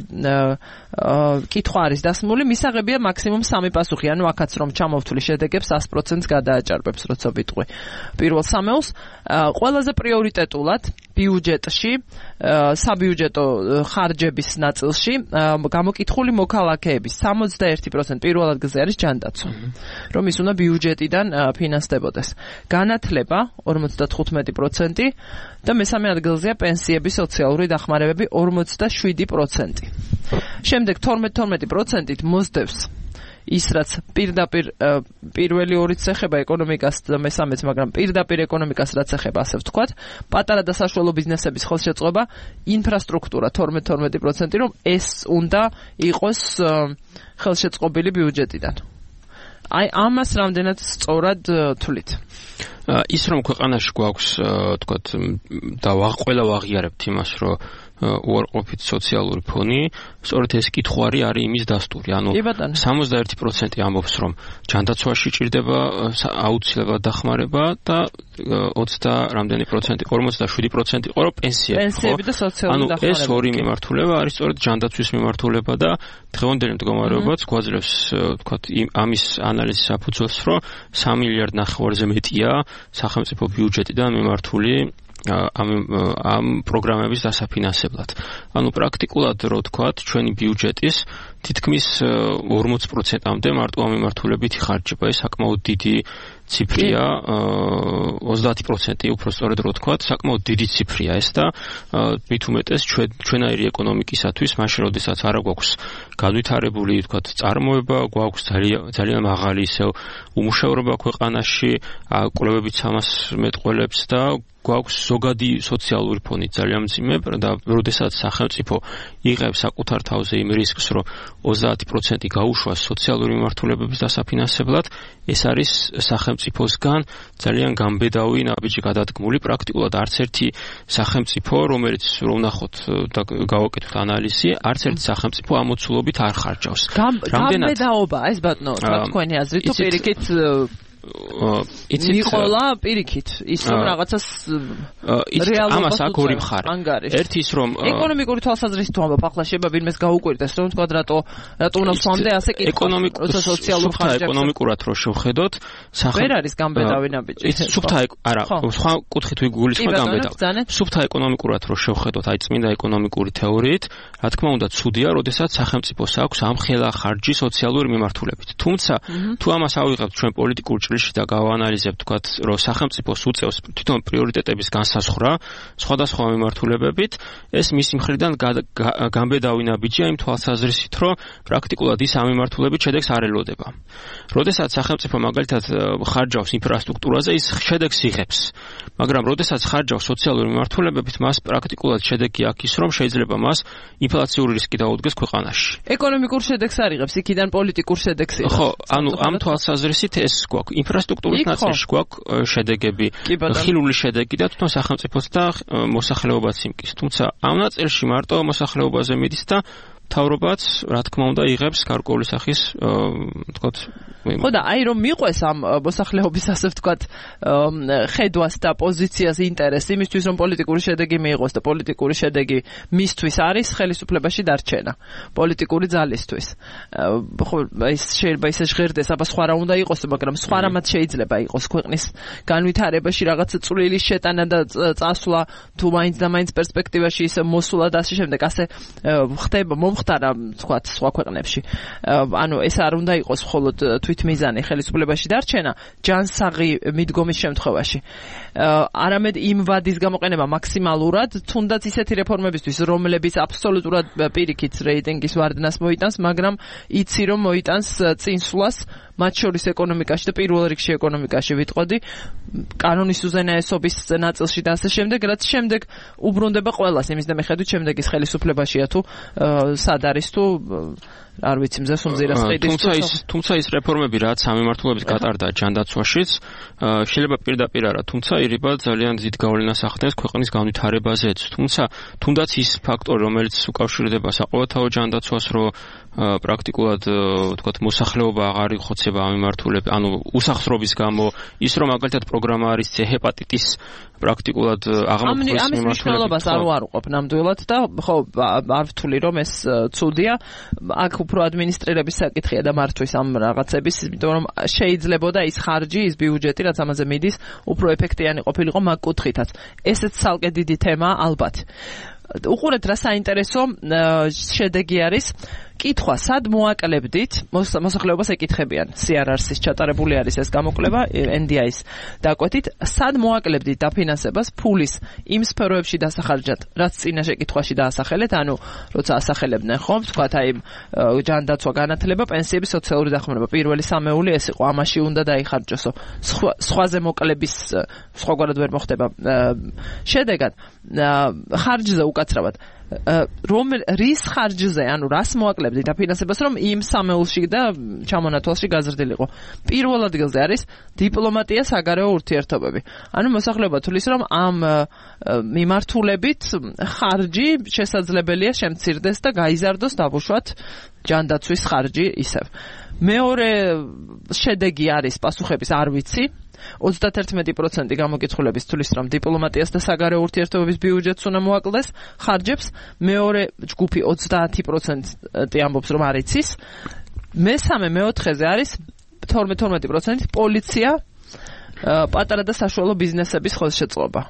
კითხვა არის დასმული, მისაღებია მაქსიმუმ სამი პასუხი, ანუ აქაც რომ ჩამოვთვლი შედეგებს sto პროცენტს გადააჭარბებს, როცა ვიტყვი პირველ სამეულს. ყველაზე პრიორიტეტულად ბიუჯეტში, საბიუჯეტო ხარჯების ნაწილში გამოკითხული მოქალაქეების სამოცდაერთი პროცენტი პირველ ადგილზე არის ჯანდაცვა, რომ ის უნდა ბიუჯეტიდან ფინანსდებოდეს. განათლება ორმოცდათხუთმეტი პროცენტი და მესამე ადგილზეა პენსიების სოციალური დახმარებები ორმოცდაშვიდი პროცენტი. შემდეგ თორმეტ პროცენტით მოსდევს ის რაც პირდაპირ პირველი ორიც ეხება ეკონომიკას და მესამეც, მაგრამ პირდაპირ ეკონომიკას რაც ეხება, ასე ვთქვათ, პატარა და საშუალო ბიზნესების ხელშეწყობა, ინფრასტრუქტურა თორმეტ პროცენტი, რომ ეს უნდა იყოს ხელშეწყობილი ბიუჯეტიდან. აი ამას რამდენად სწორად თვლით? ის რომ ქვეყანაში გვაქვს, ვთქვათ, და ყველა ვაღიარებთ იმას, რომ უარყოფით სოციალური ფონი, სწორედ ეს კითხვარი არის იმის დასტური. ანუ სამოცდაერთი პროცენტი ამბობს, რომ ჯანდაცვაში ჭირდება აუცილებლად დახმარება და ოცდა რამდენი პროცენტი, ორმოცდაშვიდი პროცენტი იყო, რომ პენსიები, პენსიები და სოციალური დახმარება. ანუ ეს ორი მიმართულება არის სწორედ ჯანდაცვის მიმართულება და დღევანდელი მდგომარეობაც გვაძლევს, ვთქვათ, ამის ანალიზის საფუძველს, რომ სამი მილიარდ ნახევარზე მეტია სახელმწიფო ბიუჯეტიდან მიმართული ამ ამ პროგრამების დასაფინანსებლად. ანუ პრაქტიკულად რო ვთქვათ, ჩვენი ბიუჯეტის თითქმის ორმოც პროცენტამდე მარტო ამ მიმართულებით იხარჯება. ეს საკმაოდ დიდი ციფრია, ოცდაათი პროცენტი უფრო სწორედ რო ვთქვათ, საკმაოდ დიდი ციფრია ეს და მით უმეტეს ჩვენაირი ეკონომიკისათვის, მაშინ როდესაც არ გვაქვს განვითარებული, ვთქვათ, წარმოება, გვაქვს ძალიან ძალიან მაღალი ისევ უმუშევრობა ქვეყანაში, კვლევებიც ამას მეტყველებს და გვაქვს ზოგადი სოციალური ფონი ძალიან მძიმე და როდესაც სახელმწიფო იღებს საკუთარ თავზე იმ რისკს, რომ ოცდაათი პროცენტი გაუშვას სოციალური მიმართულებების დასაფინანსებლად, ეს არის სახელმწიფოსგან ძალიან გამბედავი ნაბიჯი გადადგმული. პრაქტიკულად არც ერთი სახელმწიფო, რომელიც რომ ვნახოთ და გავაკეთოთ ანალიზი, არც ერთი სახელმწიფო ამოცულობით არ ხარჯავს. გამბედაობა ეს ბატონო, თქვენი აზრით თუ პირიქით იცით ნიკოლა პირიქით ის რომ რაღაცას რეალობას აქ ორი მხარე ერთი ის რომ ეკონომიკური თვალსაზრისით თუ ამბობ ახლა შეიძლება ვინმეს გაუკვირდეს რომ თქვა რატო რატო უნდა ვსვამდე ასე კითხვა ეკონომიკურ სოციალურ ხარჯებს ეკონომიკურად რო შევხედოთ ვერ არის გამბედავინა ბიჭი სუფთა არა სხვა კუთხით ვიგულისხმე გამბედავ სუფთა ეკონომიკურად რო შევხედოთ აი წმინდა ეკონომიკური თეორიით რა თქმა უნდა ცუდია როდესაც სახელმწიფოს აქვს ამხელა ხარჯი სოციალური მიმართულებით თუმცა თუ ამას ავიღებთ ჩვენ პოლიტიკურ ჭრილში და გავანალიზებთ თქვათ რომ სახელმწიფოს უწევს თვითონ პრიორიტეტების განსაზღვრა სხვადასხვა მიმართულებებით ეს მისი მხრიდან გამბედავი ნაბიჯია იმ თვალსაზრისით რომ პრაქტიკულად ის ამ მიმართულებით შედეგს არ ელოდება. როდესაც სახელმწიფო მაგალითად ხარჯავს ინფრასტრუქტურაზე ის შედეგს იღებს მაგრამ როდესაც ხარჯავს სოციალურ მიმართულებებით მას პრაქტიკულად შედეგი აქვს ის რომ შეიძლება მას ინფლაციური რისკი დაუდგეს ქვეყანაში. ეკონომიკურ შედეგს არ იღებს იქიდან პოლიტიკურ შედეგს იღებს. ხო ანუ ამ თვალსაზრისით ეს გვაქვს ინფრასტრუქტურის ნაწილში გვაქვს შედეგები ხილული შედეგი და თვითონ სახელმწიფოს და მოსახლეობაც იმკის თუმცა ამ ნაწილში მარტო მოსახლეობაზე მიდის და თავრობაც რა თქმა უნდა იღებს გარკვეული სახის თქოთ ხო და აი რომ მიყვეს ამ მოსახლეობის ასე ვთქვათ ხედვას და პოზიციას ინტერესი იმისთვის რომ პოლიტიკური შედეგი მიიღოს და პოლიტიკური შედეგი მისთვის არის ხელისუფლებაში დარჩენა პოლიტიკური ძალისთვის ხო ის შეიძლება ისე ჟღერდეს აბა სხვა რა უნდა იყოს მაგრამ სხვა რამაც შეიძლება იყოს ქვეყნის განვითარებაში რაღაც წვლილი შეტანა და წასვლა თუ მაინც და მაინც პერსპექტივაში ის მოსულა და ასე შემდეგ ასე ხდება მომხდარა თქვათ სხვა ქვეყნებში ანუ ეს არ უნდა იყოს მხოლოდ თვითმიზანი ხელისუფლებაში დარჩენა ჯანსაღი მიდგომის შემთხვევაში არამედ იმ ვადის გამოყენება მაქსიმალურად თუნდაც ისეთი რეფორმებისთვის რომლებიც აბსოლუტურად პირიქით რეიტინგის ვარდნას მოიტანს მაგრამ იცი რომ მოიტანს წინსვლას მათ შორის ეკონომიკაში და პირველ რიგში ეკონომიკაში ვიტყოდი კანონის უზენაესობის ნაწილში და ასე შემდეგ რაც შემდეგ უბრუნდება ყველას იმის და მიხედვით შემდეგ ის ხელისუფლებაშია თუ სად არის თუ არ ვიცი მზეს უმზირას ყიდის თუმცა ის თუმცა ის რეფორმები რაც ამ მიმართულებით გატარდა ჯანდაცვაშიც შეიძლება პირდაპირ არა თუმცა ირიბად ძალიან დიდ გავლენას ახდენს ქვეყნის განვითარებაზეც თუმცა თუნდაც ის ფაქტორი რომელიც უკავშირდება საყოველთაო ჯანდაცვას რომ პრაქტიკულად თქვათ მოსახლეობა აღარ იხოცება ამ მიმართულებით ანუ უსახსრობის გამო ის რომ მაგალითად პროგრამა არის ცე ჰეპატიტის პრაქტიკულად აღმოფხვის ამის მნიშვნელობას არ უარყოფ ნამდვილად და ხო არ ვთვლი რომ ეს ცუდია აქ უფრო ადმინისტრირების საკითხია და მართვის ამ რაღაცების იმიტომ რომ შეიძლებოდა ის ხარჯი ის ბიუჯეტი რაც ამაზე მიდის უფრო ეფექტიანი ყოფილიყო მაგ კუთხითაც ესეც ცალკე დიდი თემაა ალბათ უყურეთ რა საინტერესო შედეგი არის კითხვა სად მოაკლებდით მოსახლეობას ეკითხებიან სი არ არ-ის ჩატარებული არის ეს გამოკვლევა ენ დი აის დაკვეთით სად მოაკლებდით დაფინანსებას ფულის იმ სფეროებში დასახარჯად რაც წინა შეკითხვაში დაასახელეთ ანუ როცა ასახელებდნენ ხომ თქვათ აი ჯანდაცვა განათლება პენსიები სოციალური დახმარება პირველი სამეული ეს იყო ამაში უნდა დაიხარჯოსო სხვაზე მოკლების სხვაგვარად ვერ მოხდება შედეგად ხარჯზე უკაცრავად რომ რის ხარჯზე ანუ რას მოაკლებდით დაფინანსებას რომ იმ სამეულში და ჩამონათვალში გაზრდილიყო პირველ ადგილზე არის დიპლომატია საგარეო ურთიერთობები ანუ მოსახლეობა თulis რომ ამ მიმართულებით ხარჯი შესაძლებელია შემცირდეს და გაიზარდოს დაბუშვათ ჯანდაცვის ხარჯი ისევ მეორე შედეგი არის პასუხების არ ვიცი ოცდაათი პროცენტი გამოკითხულების თulis რომ დიპლომატიას და საგარეო ურთიერთობების ბიუჯეტს უნდა მოაკლდეს ხარჯებს მეორე ჯგუფი ოცდაათი პროცენტი ამბობს რომ არ იცის მესამე მეოთხეზე არის თორმეტ პროცენტი პოლიცია პატარა და საშუალო ბიზნესების ხელშეწყობა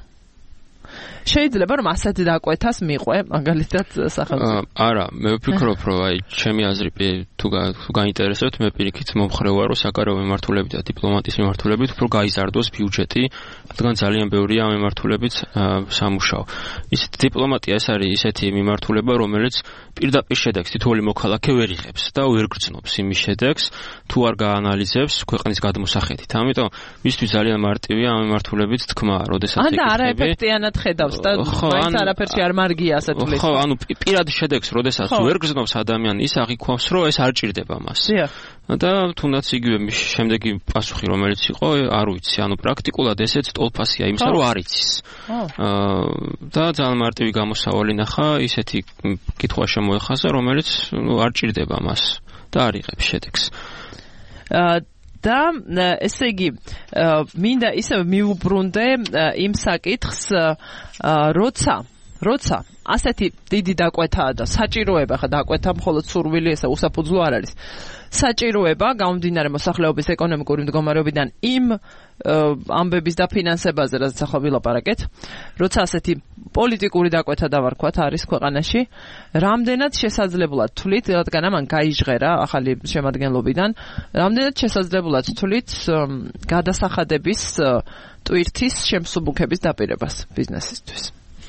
შეიძლება რომ ასეთ დაკვეთას მიყვე მაგალითად სახელმწიფო არა მე ვფიქრობ რომ აი ჩემი აზრი თუ გაინტერესებთ მე პირიქით მომხრე ვარ რომ საგარეო მიმართულებით და დიპლომატიის მიმართულებით უფრო გაიზარდოს ბიუჯეტი რადგან ძალიან ბევრია ამ მიმართულებით სამუშაო ის დიპლომატია ეს არის ისეთი მიმართულება რომელიც პირდაპირ შედეგს თითოეული მოქალაქე ვერ იღებს და ვერ გრძნობს იმის შედეგს თუ არ გაანალიზებს ქვეყნის გადმოსახედით ამიტომ მისთვის ძალიან მარტივია ამ მიმართულებით თქმა როდესაც ეკითხები და არაეფექტიანად ხედავს და მაინც არაფერში არ მარგია ასე თulis ხო ანუ პირად შედეგს როდესაც ვერ გრძნობს ადამიანი ის აღიქვამს რომ ეს არ ჭირდება მას და თუნდაც იგივე შემდეგი პასუხი რომელიც იყო არ ვიცი ანუ პრაქტიკულად ესეც ტოლფასია იმისა რომ არ იცის და ძალიან მარტივი გამოსავალი ნახა ისეთი კითხვა შემოეხაზა რომელიც ნუ არ ჭირდება მას და არ იღებს შედეგს და ესე იგი მინდა ისევ მიუბრუნდე იმ საკითხს როცა როცა ასეთი დიდი დაკვეთაა და საჭიროება ხა დაკვეთა მხოლოდ სურვილი ესა უსაფუძვლო არ არის საჭიროება გამომდინარე მოსახლეობის ეკონომიკური მდგომარეობიდან იმ ამბების დაფინანსებაზე რაც ახლა ვილაპარაკეთ როცა ასეთი პოლიტიკური დაკვეთა დავარქვათ არის ქვეყანაში რამდენად შესაძლებლად თვლით რადგან ამან გაიჟღერა ახალი შემადგენლობიდან რამდენად შესაძლებლად თვლით გადასახადების ტვირთის შემსუბუქების დაპირებას ბიზნესისთვის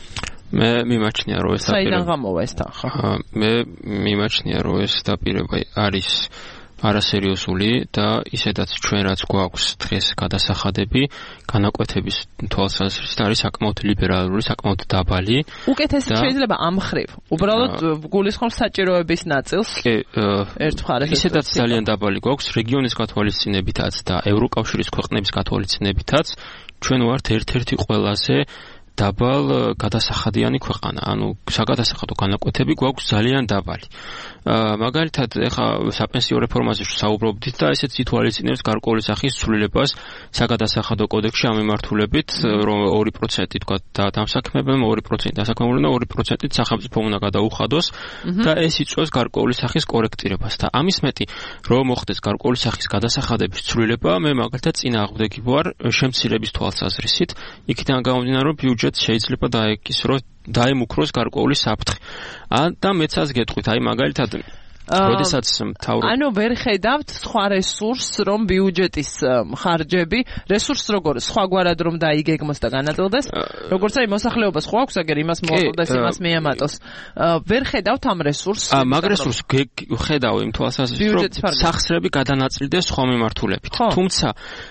მე მიმაჩნია რომ ეს დაპირება საიდან გამოვა ეს თანხა მე მიმაჩნია რომ ეს დაპირება არის არასერიოზული და ისედაც ჩვენ რაც გვაქვს დღეს გადასახადები განაკვეთების თვალსაზრისით არის საკმაოდ ლიბერალური, საკმაოდ დაბალი. უკეთესი შეიძლება ამ მხრივ. უბრალოდ გულისხმობს საჭიროების ნაწილს. კი, ერთ მხარეს ისედაც ძალიან დაბალი გვაქვს რეგიონის გათვალისწინებითაც და ევროკავშირის ქვეყნების გათვალისწინებითაც ჩვენ ვართ ერთ-ერთი ყველაზე დაბალ გადასახადიანი ქვეყანა. ანუ საგადასახადო განაკვეთები გვაქვს ძალიან დაბალი. მაგალითად, ეხა საპენსიო რეფორმაზე საუბრობდით და ესეც ითვალისწინებს გარკვეული სახის ცვლილებას საგადასახადო კოდექსში ამ მიმართულებით, რომ ორი პროცენტი თქვა და დამსაქმებელმა ორი პროცენტი დასაქმებელმა ორი პროცენტით სახელმწიფომ უნდა გადაუხადოს და ეს იწვევს გარკვეული სახის კორექტირებას და ამის მეტი რომ მოხდეს გარკვეული სახის გადასახადების ცვლილება, მე მაგალითად წინააღმდეგი ვარ შემცირების თვალსაზრისით, იქიდან გამომდინარე რომ ბიუჯეტს შეიძლება დაეკისროს დაემუქროს გარკვეული საფრთხე. და მეცაც გეტყვით, აი მაგალითად როდესაც მთავრობა ანუ ვერ ხედავთ სხვა რესურსს რომ ბიუჯეტის ხარჯები რესურსს როგორ სხვაგვარად რომ დაიგეგმოს და განაწილდეს როგორც აი მოსახლეობას ხო აქვს აგერ იმას მოაყოლდეს იმას მიემატოს ვერ ხედავთ ამ რესურსს მაგ რესურსს ხედავ იმ თვალსაზრისით რომ სახსრები გადანაწილდეს სხვა მიმართულებით თუმცა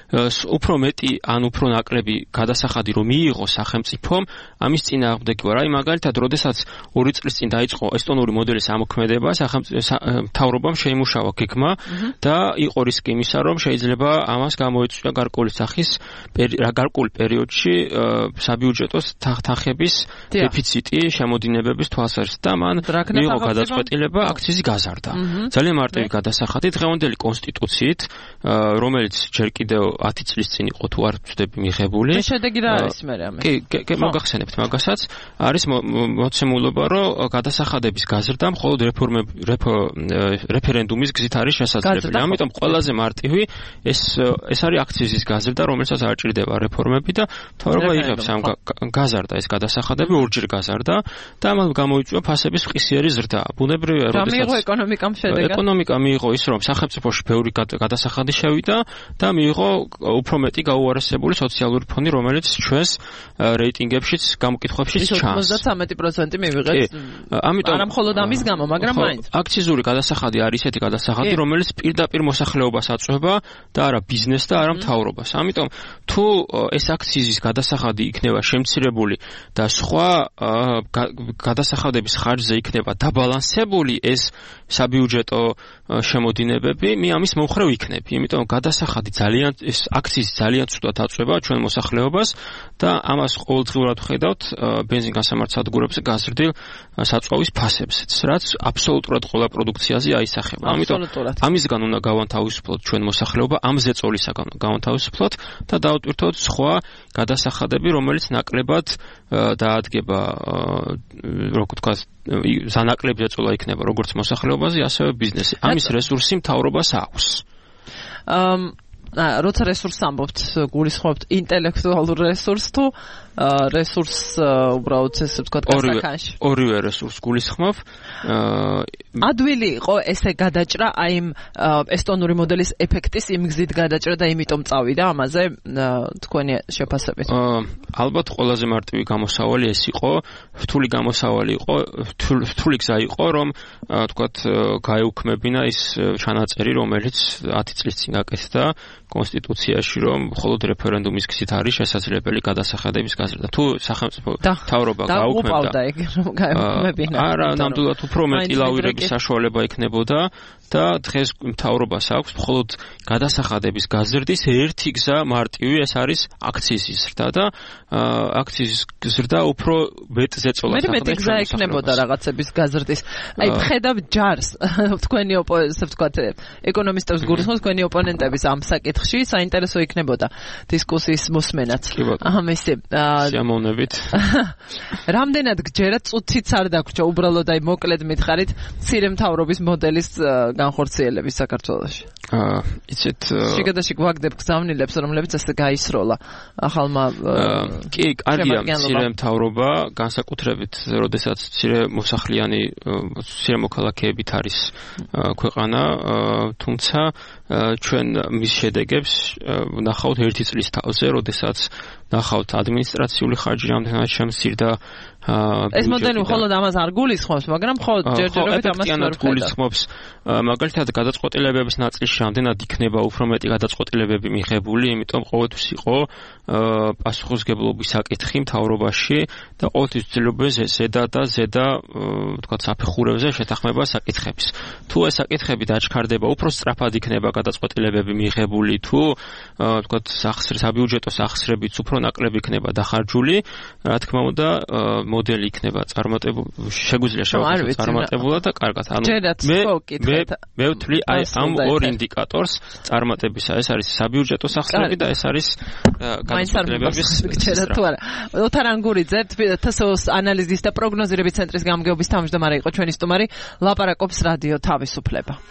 უფრო მეტი ან უფრო ნაკლები გადასახადი რომ მიიღო სახელმწიფომ ამის წინააღმდეგი ვარ აი მაგალითად როდესაც ორი წლის წინ დაიწყო ესტონური მოდელის ამოქმედება სახელმწიფო მთავრობამ შეიმუშავა გეგმა და იყო რისკი იმისა, რომ შეიძლება ამას გამოიწვია გარკვეული სახის გარკვეულ პერიოდში საბიუჯეტო თანხების დეფიციტი შემოდინებების თვალსაზრისით და მან მიიღო გადაწყვეტილება აქციზი გაზარდა. ძალიან მარტივი გადასახადი დღევანდელი კონსტიტუციით, რომელიც ჯერ კიდევ ათი წლის წინ იყო თუ არ ვწდები მიღებული. მე შედეგი რა არის მე რამე? კი, კი, მოგახსენებთ მაგასაც, არის მოცემულობა, რომ გადასახადების გაზრდა მხოლოდ რეფორმები რეფერენდუმის გზით არის შესაძლებელი. ამიტომ ყველაზე მარტივი ეს ეს არის აქციზის გაზრდა, რომელსაც არ ჭირდება რეფორმები და მთავრობა იღებს ამ გაზარდა ეს გადასახადები ორჯერ გაზარდა და ამან გამოიწვია ფასების ფხისიერი ზრდა. ბუნებრივია, როდესაც მიიღო ეკონომიკამ შედეგად. ეკონომიკა მიიღო ის, რომ სახელმწიფოში ბევრი გადასახადი შევიდა და მიიღო უფრო მეტი გაუარესებული სოციალური ფონი, რომელიც ჩვენს რეიტინგებშიც გამოკითხვებშიც ჩანს. ოცდამეტი პროცენტი მივიღეთ. ამიტომ არა მხოლოდ ამის გამო, მაგრამ მაინც. აქციზური გადასახადი არის ესეთი გადასახადი, რომელიც პირდაპირ მოსახლეობას აწვება და არა ბიზნესს და არა მთავრობას. ამიტომ თუ ეს აქციზის გადასახადი იქნება შემცირებული და სხვა გადასახადების ხარჯზე იქნება დაბალანსებული ეს საბიუჯეტო შემოდინებები, მე ამის მომხრე ვიქნები. იმიტომ გადასახადი ძალიან ეს აქციზი ძალიან ცუდად აწვება ჩვენ მოსახლეობას და ამას ყოველდღიურად ვხედავთ ბენზინგასამართ სადგურებზე გაზრდილ საწვავის ფასებსაც, რაც აბსოლუტურად ყველა პროდუქციაზე აისახება. ამიტომ ამისგან უნდა გავანთავისუფლოთ ჩვენ მოსახლეობა, ამ ზეწოლისაგან გავანთავისუფლოთ და დავტვირთოთ სხვა გადასახადები, რომელიც ნაკლებად დაადგება, როგორ ვთქვათ, ზანაკლებ ზეწოლა იქნება როგორც მოსახლეობაზე, ასევე ბიზნესი. ამის რესურსი მთავრობას აქვს. აა როცა რესურსს ამბობთ, გულისხმობთ ინტელექტუალურ რესურსს თუ რესურსს უბრალოდ ესე ვთქვათ გასაკანში. ორივე რესურსს გულისხმობ. ადვილი იყო ესე გადაჭრა აი იმ ესტონური მოდელის ეფექტის იმ გზით გადაჭრა და იმიტომ წავიდა ამაზე თქვენი შეფასებით. ალბათ ყველაზე მარტივი გამოსავალი ეს იყო, რთული გამოსავალი იყო, რთული გზა იყო, რომ ვთქვათ გაეუქმებინა ის ჩანაწერი, რომელიც ათი წლის წინ გაკეთდა კონსტიტუციაში, რომ მხოლოდ რეფერენდუმის გზით არის შესაძლებელი გადასახადების გაზრდა. თუ სახელმწიფო მთავრობა გაუქმებდა, არა, ნამდვილად უფრო მეტი ლავრების საშუალება იქნებოდა და დღეს მთავრობას აქვს მხოლოდ გადასახადების გაზრდის ერთი გზა მარტივი, ეს არის აქციის ზრდა და აქციის ზრდა უფრო მეტ ზეწოლას ახდენს. მე მეტი გზა იქნებოდა რაღაცების გაზრდის. აი, ხედავ ჯარს თქვენი ოპოზიცია, ვთქვათ, ეკონომისტებს გულისხმობს თქვენი ოპონენტების ამ საკითხში, საინტერესო იქნებოდა დისკუსიის მოსმენაც. აჰა, მისი. სიამოვნებით. რამდენად გჯერათ, წუთიც არ დაგვრჩა, უბრალოდ აი მოკლედ მითხარით, მცირე მთავრობის მოდელის განხორციელების საქართველოში. აა, იცით, შეგადაში გვაგდებ გზავნილებს, რომლებიც ასე გაისროლა ახალმა კი, კარგია მცირე მთავრობა, განსაკუთრებით, როდესაც მცირე მოსახლიანი, მცირე მოქალაქეებით არის ქვეყანა, თუმცა ჩვენ მის შედეგებს ნახავთ ერთი წლის თავზე, როდესაც ნახავთ ადმინისტრაციული ხარჯი რამდენად შემცირდა. ეს მოდელი მხოლოდ ამას არ გულისხმობს, მაგრამ მხოლოდ ჯერჯერობით ამას ვერ გულისხმობს. მაგალითად, გადაწყვეტილებების ნაწილში რამდენად იქნება უფრო მეტი გადაწყვეტილებები მიღებული, იმიტომ ყოველთვის იყო პასუხისმგებლობის საკითხი მთავრობაში და ყოველთვის ვცდილობენ ზედა და ზედა, ვთქვათ, საფეხურებზე შეთანხმება საკითხების. თუ ეს საკითხები დაჩქარდება, უფრო სწრაფად იქნება გადაწყვეტილებები მიღებული, თუ ვთქვათ, საბიუჯეტო სახსრებიც უფრო ნაკლები იქნება დახარჯული, რა თქმა უნდა, მოდელი იქნება წარმატებული, შეგვიძლია შევაკეთოთ წარმატებულად და კარგად. ანუ მე მე მე ვთვლი აი ამ ორ ინდიკატორს წარმატებისა. ეს არის საბიუჯეტო სახსრები და ეს არის გადაწყვეტილებების სტრაფა. თუ არა. ოთარ ანგურიძე, თსოს ანალიზის და პროგნოზირების ცენტრის გამგეობის თავმჯდომარე იყო ჩვენი სტუმარი, ლაპარაკობს რადიო თავისუფლება.